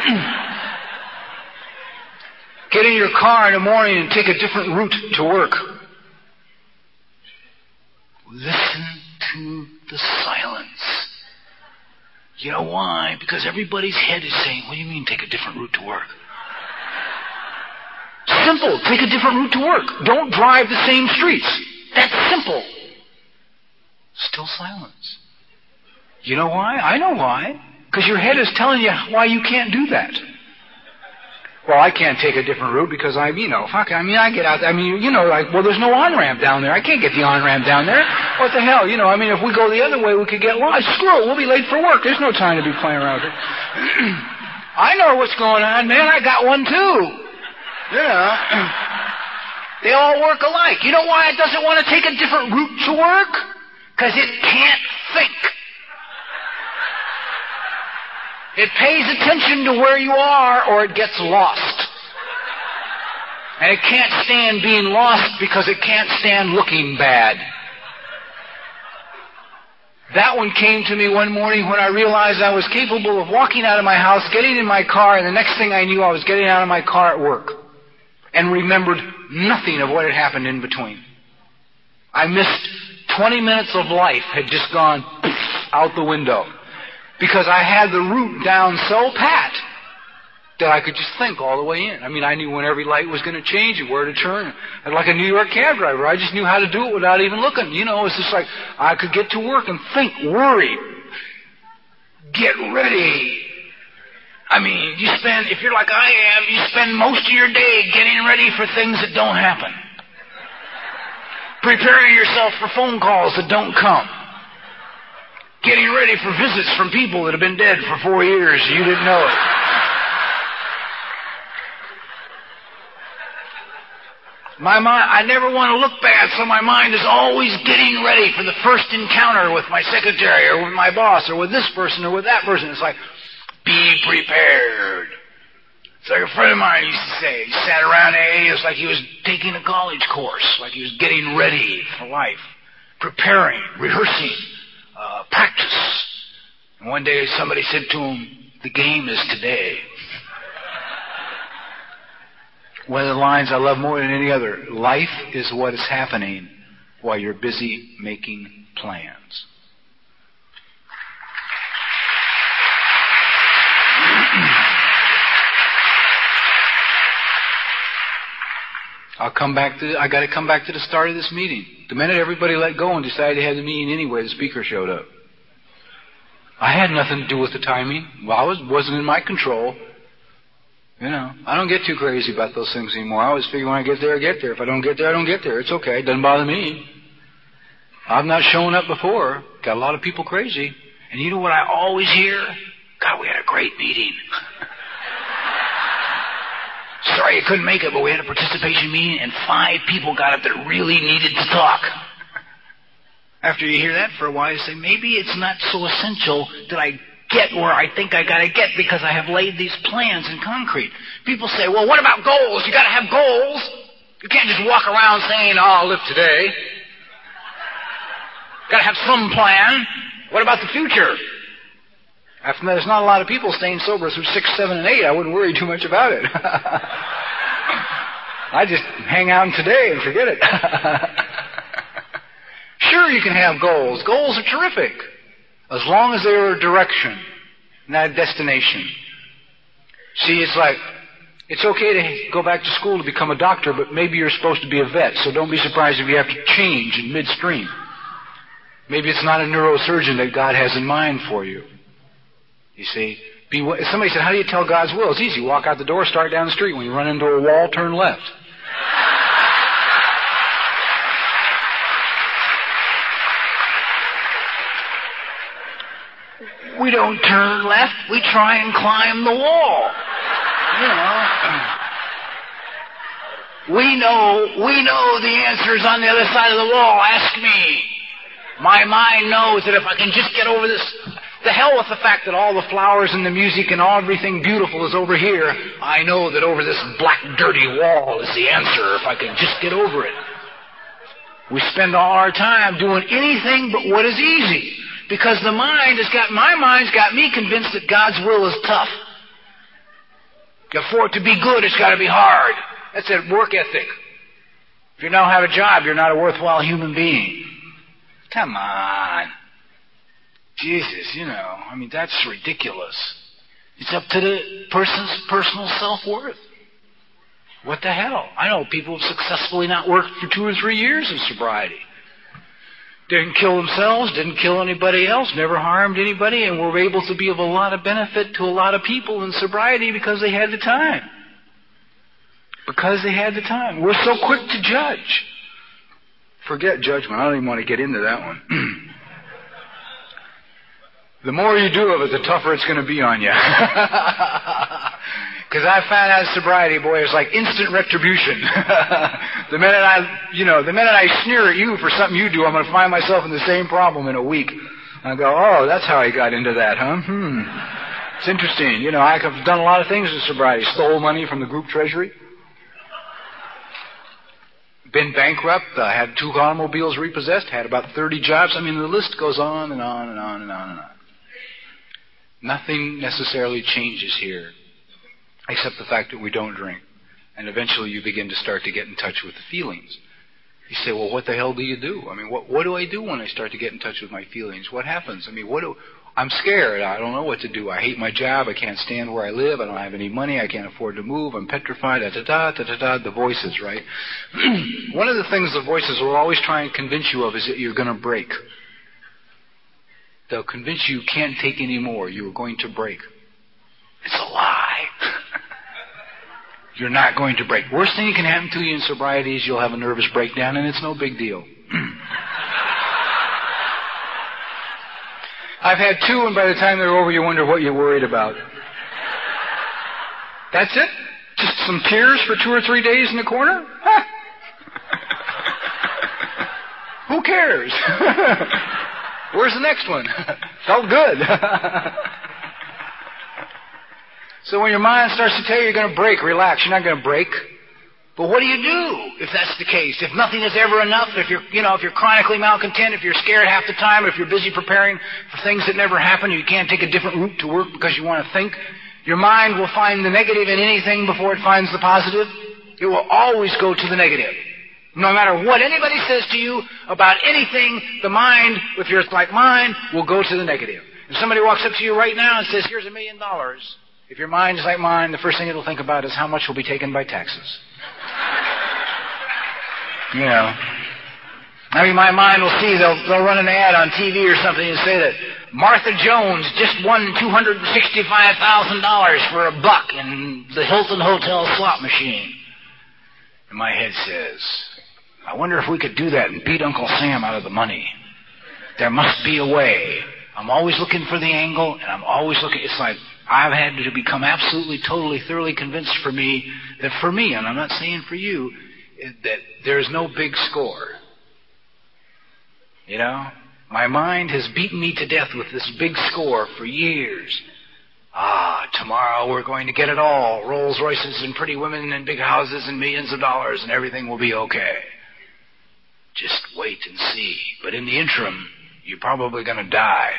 get in your car in the morning and take a different route to work. Listen to the silence. You know why? Because everybody's head is saying, what do you mean take a different route to work? Simple. Take a different route to work. Don't drive the same streets. That's simple. Still silence. You know why? I know why. Because your head is telling you why you can't do that. Well, I can't take a different route because I, you know, fuck, I mean, I get out, I mean, you know, like, well, there's no on-ramp down there. I can't get the on-ramp down there. What the hell? You know, I mean, if we go the other way, we could get lost. Screw it, we'll be late for work. There's no time to be playing around here. I know what's going on, man. I got one, too. You know. They all work alike. You know why it doesn't want to take a different route to work? Because it can't think. It pays attention to where you are or it gets lost. And it can't stand being lost because it can't stand looking bad. That one came to me one morning when I realized I was capable of walking out of my house, getting in my car, and the next thing I knew I was getting out of my car at work. And remembered nothing of what had happened in between. I missed twenty minutes of life had just gone out the window. Because I had the route down so pat that I could just think all the way in. I mean, I knew when every light was going to change and where to turn. And like a New York cab driver, I just knew how to do it without even looking. You know, it's just like I could get to work and think, worry, get ready. I mean, you spend, if you're like I am, you spend most of your day getting ready for things that don't happen. Preparing yourself for phone calls that don't come. Getting ready for visits from people that have been dead for four years. You didn't know it. My mind, I never want to look bad, so my mind is always getting ready for the first encounter with my secretary or with my boss or with this person or with that person. It's like, be prepared. It's like a friend of mine used to say. He sat around A A. It was like he was taking a college course, like he was getting ready for life, preparing, rehearsing. Uh, practice. And one day somebody said to him, The game is today. One of the lines I love more than any other, life is what is happening while you're busy making plans. I'll come back to, I gotta come back to the start of this meeting. The minute everybody let go and decided to have the meeting anyway, the speaker showed up. I had nothing to do with the timing. Well, I was, wasn't in my control. You know, I don't get too crazy about those things anymore. I always figure when I get there, I get there. If I don't get there, I don't get there. It's okay. It doesn't bother me. I've not shown up before. Got a lot of people crazy. And you know what I always hear? God, we had a great meeting. Sorry you couldn't make it, but we had a participation meeting and five people got up that really needed to talk. After you hear that for a while, you say, maybe it's not so essential that I get where I think I gotta get because I have laid these plans in concrete. People say, well, what about goals? You gotta have goals. You can't just walk around saying, oh, I'll live today. Gotta have some plan. What about the future? After that, there's not a lot of people staying sober through six, seven, and eight. I wouldn't worry too much about it. I just hang out in today and forget it. Sure, you can have goals. Goals are terrific. As long as they're a direction, not a destination. See, it's like, it's okay to go back to school to become a doctor, but maybe you're supposed to be a vet, so don't be surprised if you have to change in midstream. Maybe it's not a neurosurgeon that God has in mind for you. You see, be, somebody said, how do you tell God's will? It's easy. Walk out the door, start down the street. When you run into a wall, turn left. We don't turn left. We try and climb the wall. You know. We know, we know the answer's on the other side of the wall. Ask me. My mind knows that if I can just get over this, the hell with the fact that all the flowers and the music and all everything beautiful is over here. I know that over this black, dirty wall is the answer if I can just get over it. We spend all our time doing anything but what is easy. Because the mind has got, my mind's got me convinced that God's will is tough. For it to be good, it's got to be hard. That's a work ethic. If you don't have a job, you're not a worthwhile human being. Come on. Jesus, you know, I mean, that's ridiculous. It's up to the person's personal self-worth. What the hell? I know people have successfully not worked for two or three years in sobriety. Didn't kill themselves, didn't kill anybody else, never harmed anybody, and were able to be of a lot of benefit to a lot of people in sobriety because they had the time. Because they had the time. We're so quick to judge. Forget judgment. I don't even want to get into that one. The more you do of it, the tougher it's going to be on you. Because I found out sobriety, boy, it's like instant retribution. The minute I, you know, the minute I sneer at you for something you do, I'm going to find myself in the same problem in a week. I go, oh, that's how I got into that, huh? Hmm. It's interesting. You know, I've done a lot of things in sobriety. Stole money from the group treasury. Been bankrupt. I had two automobiles repossessed. Had about thirty jobs. I mean, the list goes on and on and on and on and on. Nothing necessarily changes here, except the fact that we don't drink. And eventually you begin to start to get in touch with the feelings. You say, well, what the hell do you do? I mean, what, what do I do when I start to get in touch with my feelings? What happens? I mean, what do, I'm scared. I don't know what to do. I hate my job. I can't stand where I live. I don't have any money. I can't afford to move. I'm petrified. Da-da-da, da-da-da, the voices, right? One of the things the voices will always try and convince you of is that you're going to break. They'll convince you you can't take any more. You're going to break. It's a lie. You're not going to break. Worst thing that can happen to you in sobriety is you'll have a nervous breakdown, and it's no big deal. I've had two, and by the time they're over, you wonder what you're worried about. That's it? Just some tears for two or three days in the corner? Huh. Who cares? Where's the next one? Felt good. So when your mind starts to tell you you're going to break, relax. You're not going to break. But what do you do if that's the case? If nothing is ever enough, if you're, you know, if you're chronically malcontent, if you're scared half the time, if you're busy preparing for things that never happen, you can't take a different route to work because you want to think, your mind will find the negative in anything before it finds the positive. It will always go to the negative. No matter what anybody says to you about anything, the mind, if yours like mine, will go to the negative. If somebody walks up to you right now and says, here's a million dollars, if your mind is like mine, the first thing it'll think about is how much will be taken by taxes. You know. I mean, my mind will see, they'll, they'll run an ad on T V or something and say that Martha Jones just won two hundred sixty-five thousand dollars for a buck in the Hilton Hotel slot machine. And my head says, I wonder if we could do that and beat Uncle Sam out of the money. There must be a way. I'm always looking for the angle, and I'm always looking, it's like, I've had to become absolutely, totally, thoroughly convinced for me, that for me, and I'm not saying for you, that there's no big score. You know? My mind has beaten me to death with this big score for years. Ah, tomorrow we're going to get it all. Rolls Royces and pretty women and big houses and millions of dollars and everything will be okay. Just wait and see. But in the interim, you're probably going to die.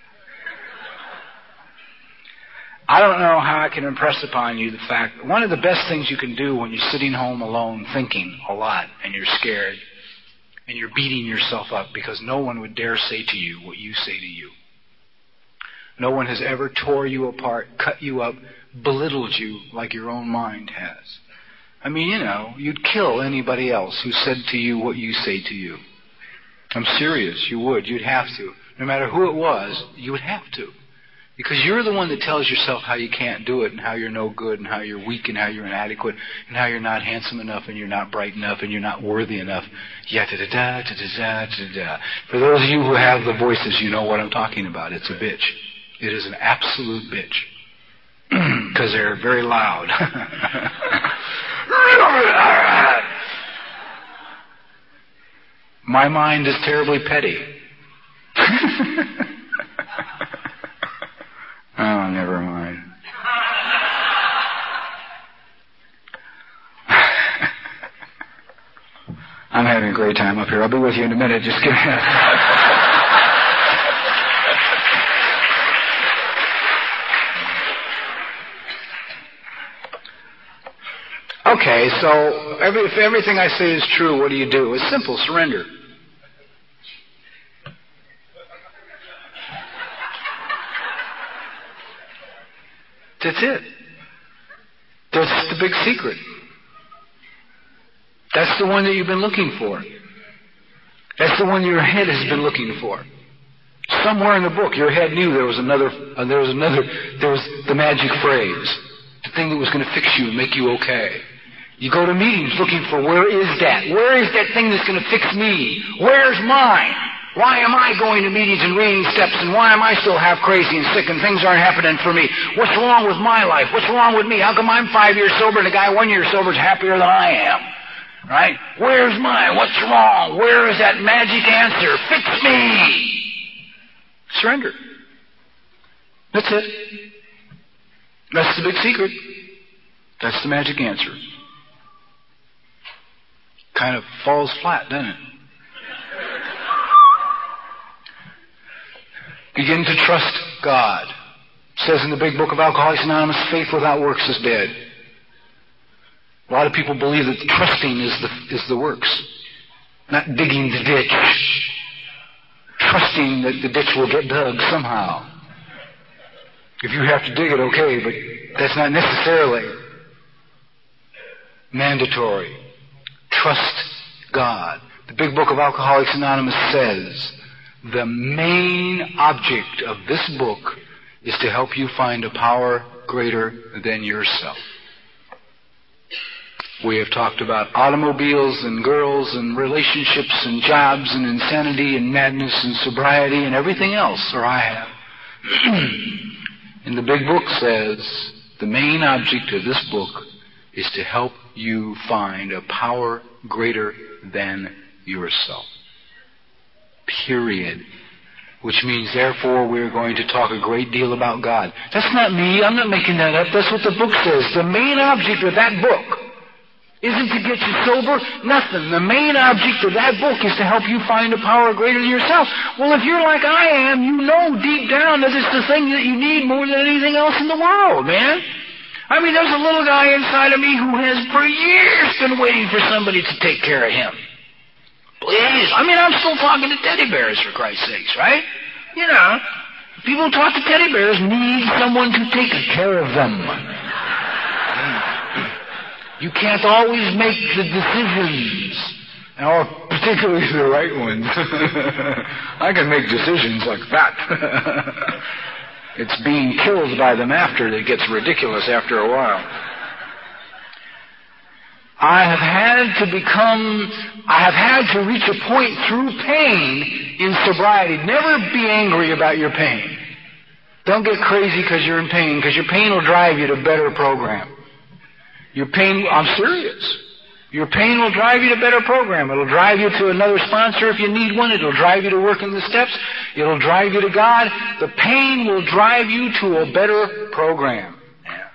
I don't know how I can impress upon you the fact that one of the best things you can do when you're sitting home alone thinking a lot and you're scared and you're beating yourself up because no one would dare say to you what you say to you. No one has ever tore you apart, cut you up, belittled you like your own mind has. I mean, you know, you'd kill anybody else who said to you what you say to you. I'm serious, you would. You'd have to. No matter who it was, you would have to. Because you're the one that tells yourself how you can't do it and how you're no good and how you're weak and how you're inadequate and how you're not handsome enough and you're not bright enough and you're not worthy enough. Ya-da-da-da, da-da-da, da-da-da. For those of you who have the voices, you know what I'm talking about. It's a bitch. It is an absolute bitch. Because they're very loud. My mind is terribly petty. Oh, never mind. I'm having a great time up here. I'll be with you in a minute. Just give me a... Okay, so every, if everything I say is true, what do you do? It's simple, surrender. That's it. That's the big secret. That's the one that you've been looking for. That's the one your head has been looking for. Somewhere in the book, your head knew there was another, uh, there was another, there was the magic phrase, the thing that was going to fix you and make you okay. You go to meetings looking for where is that? Where is that thing that's going to fix me? Where's mine? Why am I going to meetings and reading steps, and why am I still half crazy and sick and things aren't happening for me? What's wrong with my life? What's wrong with me? How come I'm five years sober and the guy one year sober is happier than I am? Right? Where's mine? What's wrong? Where is that magic answer? Fix me! Surrender. That's it. That's the big secret. That's the magic answer. Kind of falls flat, doesn't it? Begin to trust God. It says in the big book of Alcoholics Anonymous, faith without works is dead. A lot of people believe that trusting is the, is the works. Not digging the ditch. Trusting that the ditch will get dug somehow. If you have to dig it, okay, but that's not necessarily mandatory. Trust God. The big book of Alcoholics Anonymous says, the main object of this book is to help you find a power greater than yourself. We have talked about automobiles and girls and relationships and jobs and insanity and madness and sobriety and everything else, or I have. And the big book says the main object of this book is to help you find a power greater than yourself. Period. Which means, therefore, we're going to talk a great deal about God. That's not me. I'm not making that up. That's what the book says. The main object of that book Isn't to get you sober? Nothing. The main object of that book is to help you find a power greater than yourself. Well, if you're like I am, you know deep down that it's the thing that you need more than anything else in the world, man. I mean, there's a little guy inside of me who has for years been waiting for somebody to take care of him. Please. I mean, I'm still talking to teddy bears, for Christ's sakes, right? You know, people who talk to teddy bears need someone to take care of them. You can't always make the decisions, or particularly the right ones. I can make decisions like that. It's being killed by them after that gets ridiculous after a while. I have had to become, I have had to reach a point through pain in sobriety. Never be angry about your pain. Don't get crazy because you're in pain, because your pain will drive you to a better program. Your pain, I'm serious. Your pain will drive you to a better program. It'll drive you to another sponsor if you need one. It'll drive you to working the steps. It'll drive you to God. The pain will drive you to a better program. Yeah.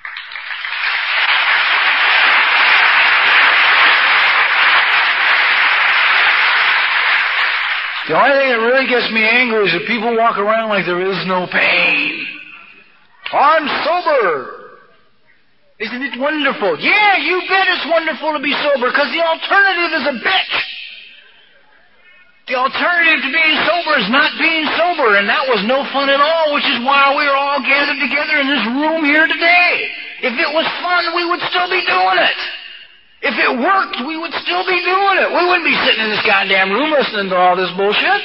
The only thing that really gets me angry is that people walk around like there is no pain. I'm sober. Isn't it wonderful? Yeah, you bet it's wonderful to be sober, because the alternative is a bitch. The alternative to being sober is not being sober, and that was no fun at all, which is why we are all gathered together in this room here today. If it was fun, we would still be doing it. If it worked, we would still be doing it. We wouldn't be sitting in this goddamn room listening to all this bullshit.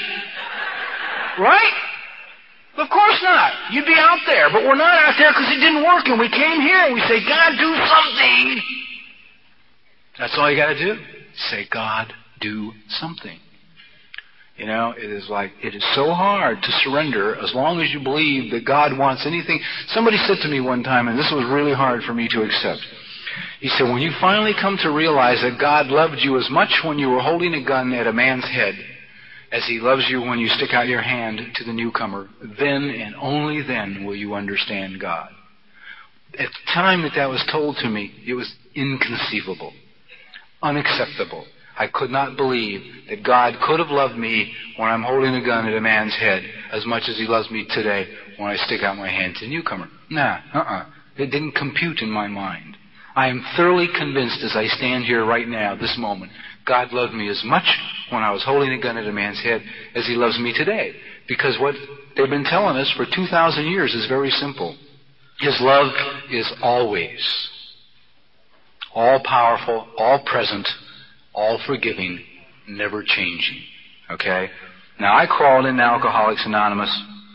Right? Of course not. You'd be out there, but we're not out there because it didn't work, and we came here and we say, God, do something. That's all you got to do. Say, God, do something. You know, it is like, it is so hard to surrender as long as you believe that God wants anything. Somebody said to me one time, and this was really hard for me to accept. He said, when you finally come to realize that God loved you as much when you were holding a gun at a man's head as He loves you when you stick out your hand to the newcomer, then and only then will you understand God. At the time that that was told to me, it was inconceivable, unacceptable. I could not believe that God could have loved me when I'm holding a gun at a man's head as much as He loves me today when I stick out my hand to the newcomer. Nah, uh-uh. It didn't compute in my mind. I am thoroughly convinced as I stand here right now, this moment, God loved me as much when I was holding a gun at a man's head as He loves me today. Because what they've been telling us for two thousand years is very simple. His love is always all-powerful, all-present, all-forgiving, never changing. Okay? Now, I crawled into Alcoholics Anonymous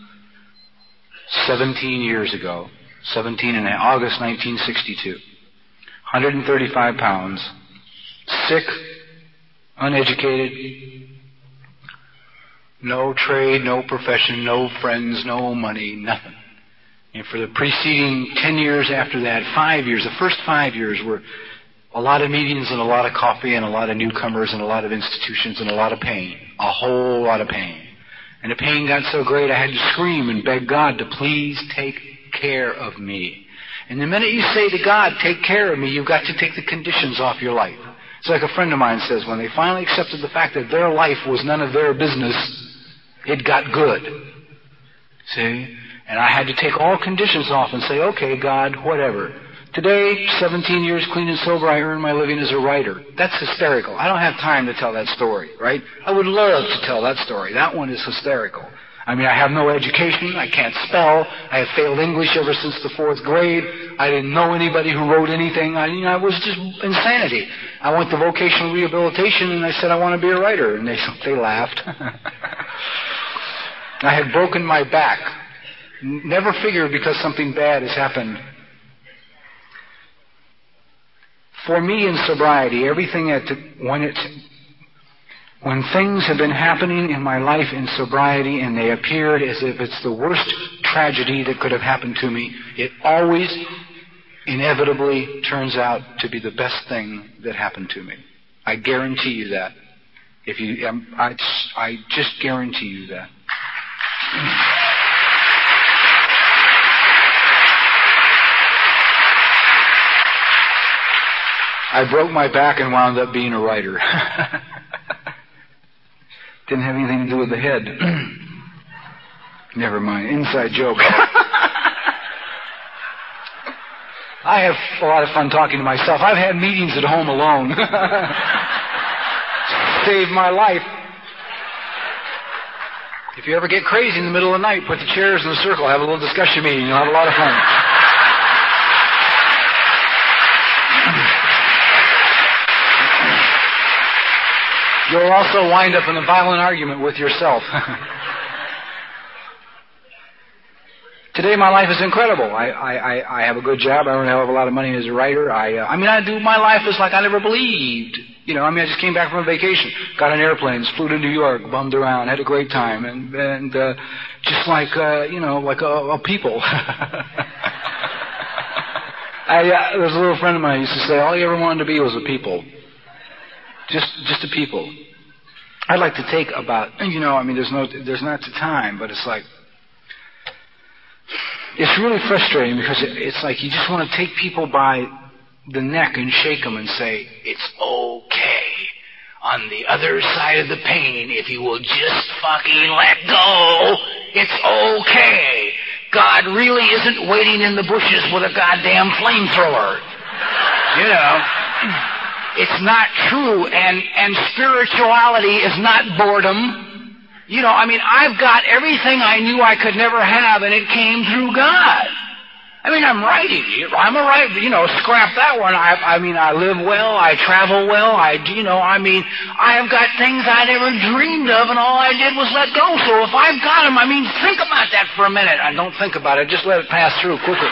seventeen years ago, seventeen in August nineteen sixty-two. one hundred thirty-five pounds, sick, uneducated, no trade, no profession, no friends, no money, nothing. And for the preceding ten years after that, five years, the first five years were a lot of meetings and a lot of coffee and a lot of newcomers and a lot of institutions and a lot of pain. A whole lot of pain. And the pain got so great I had to scream and beg God to please take care of me. And the minute you say to God, take care of me, you've got to take the conditions off your life. It's like a friend of mine says, when they finally accepted the fact that their life was none of their business, it got good. See? And I had to take all conditions off and say, okay, God, whatever. Today, seventeen years clean and sober, I earn my living as a writer. That's hysterical. I don't have time to tell that story, right? I would love to tell that story. That one is hysterical. I mean, I have no education. I can't spell. I have failed English ever since the fourth grade. I didn't know anybody who wrote anything. I, you know, it was just insanity. I went to vocational rehabilitation and I said I want to be a writer, and they they laughed. I had broken my back. Never figured because something bad has happened. For me in sobriety, everything at the, when it when things have been happening in my life in sobriety and they appeared as if it's the worst tragedy that could have happened to me, it always inevitably turns out to be the best thing that happened to me. I guarantee you that. If you, um, I, I just guarantee you that. I broke my back and wound up being a writer. Didn't have anything to do with the head. Never mind. Inside joke. I have a lot of fun talking to myself. I've had meetings at home alone. Saved my life. If you ever get crazy in the middle of the night, put the chairs in a circle, have a little discussion meeting. You'll have a lot of fun. You'll also wind up in a violent argument with yourself. Today my life is incredible. I, I, I have a good job. I earn a hell of a lot of money as a writer. I, uh, I mean, I do, my life is like I never believed. You know, I mean, I just came back from a vacation, got on airplanes, flew to New York, bummed around, had a great time, and, and, uh, just like, uh, you know, like a, a people. I, uh, there was a little friend of mine who used to say, all he ever wanted to be was a people. Just, just a people. I'd like to take about, you know, I mean, there's no, there's not the time, but it's like, it's really frustrating because it, it's like you just want to take people by the neck and shake them and say, it's okay. On the other side of the pain, if you will just fucking let go, it's okay. God really isn't waiting in the bushes with a goddamn flamethrower. You know, it's not true, and, and spirituality is not boredom. You know, I mean, I've got everything I knew I could never have, and it came through God. I mean, I'm writing. I'm a writer. You know, scrap that one. I, I mean, I live well. I travel well. I, you know, I mean, I have got things I never dreamed of, and all I did was let go. So if I've got them, I mean, think about that for a minute. I don't think about it. Just let it pass through quickly.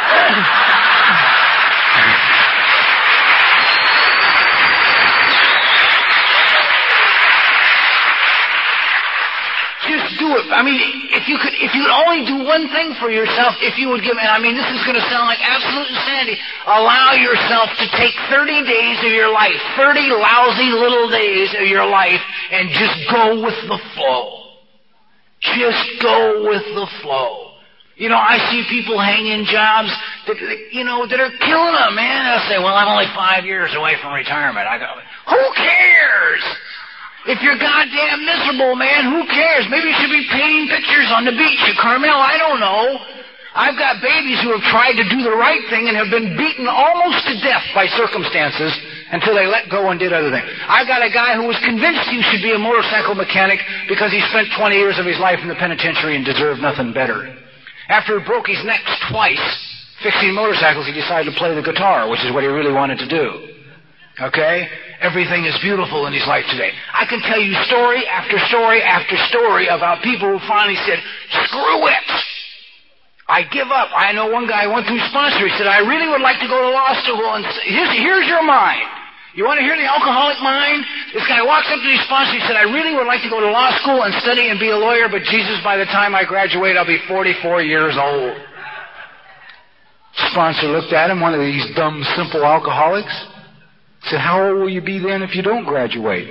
Just do it. I mean, if you could, if you would only do one thing for yourself, if you would give, and I mean, this is going to sound like absolute insanity, allow yourself to take thirty days of your life, thirty lousy little days of your life, and just go with the flow. Just go with the flow. You know, I see people hanging jobs that, you know, that are killing them, man. They'll say, well, I'm only five years away from retirement. I go, who cares? If you're goddamn miserable, man, who cares? Maybe you should be painting pictures on the beach at Carmel. I don't know. I've got babies who have tried to do the right thing and have been beaten almost to death by circumstances until they let go and did other things. I've got a guy who was convinced he should be a motorcycle mechanic because he spent twenty years of his life in the penitentiary and deserved nothing better. After he broke his neck twice fixing motorcycles, he decided to play the guitar, which is what he really wanted to do. Okay? Everything is beautiful in his life today. I can tell you story after story after story about people who finally said, screw it! I give up. I know one guy went through sponsor. He said, I really would like to go to law school, and here's, here's your mind. You want to hear the alcoholic mind? This guy walks up to his sponsor. He said, I really would like to go to law school and study and be a lawyer, but Jesus, by the time I graduate, I'll be forty-four years old. Sponsor looked at him, one of these dumb, simple alcoholics. Said, how old will you be then if you don't graduate?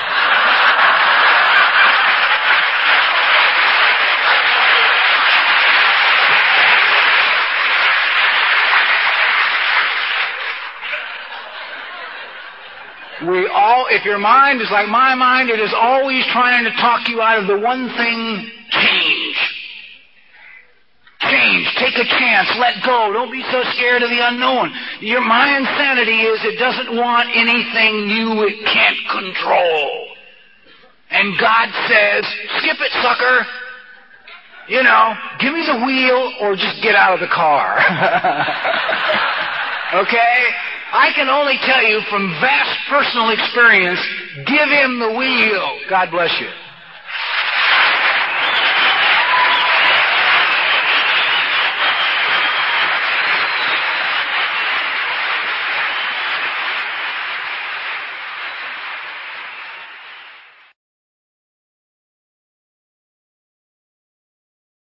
We all, if your mind is like my mind, it is always trying to talk you out of the one thing, change. Change. Take a chance. Let go. Don't be so scared of the unknown. Your, my insanity is it doesn't want anything new it can't control. And God says, skip it, sucker. You know, give me the wheel or just get out of the car. Okay? I can only tell you from vast personal experience, give him the wheel. God bless you.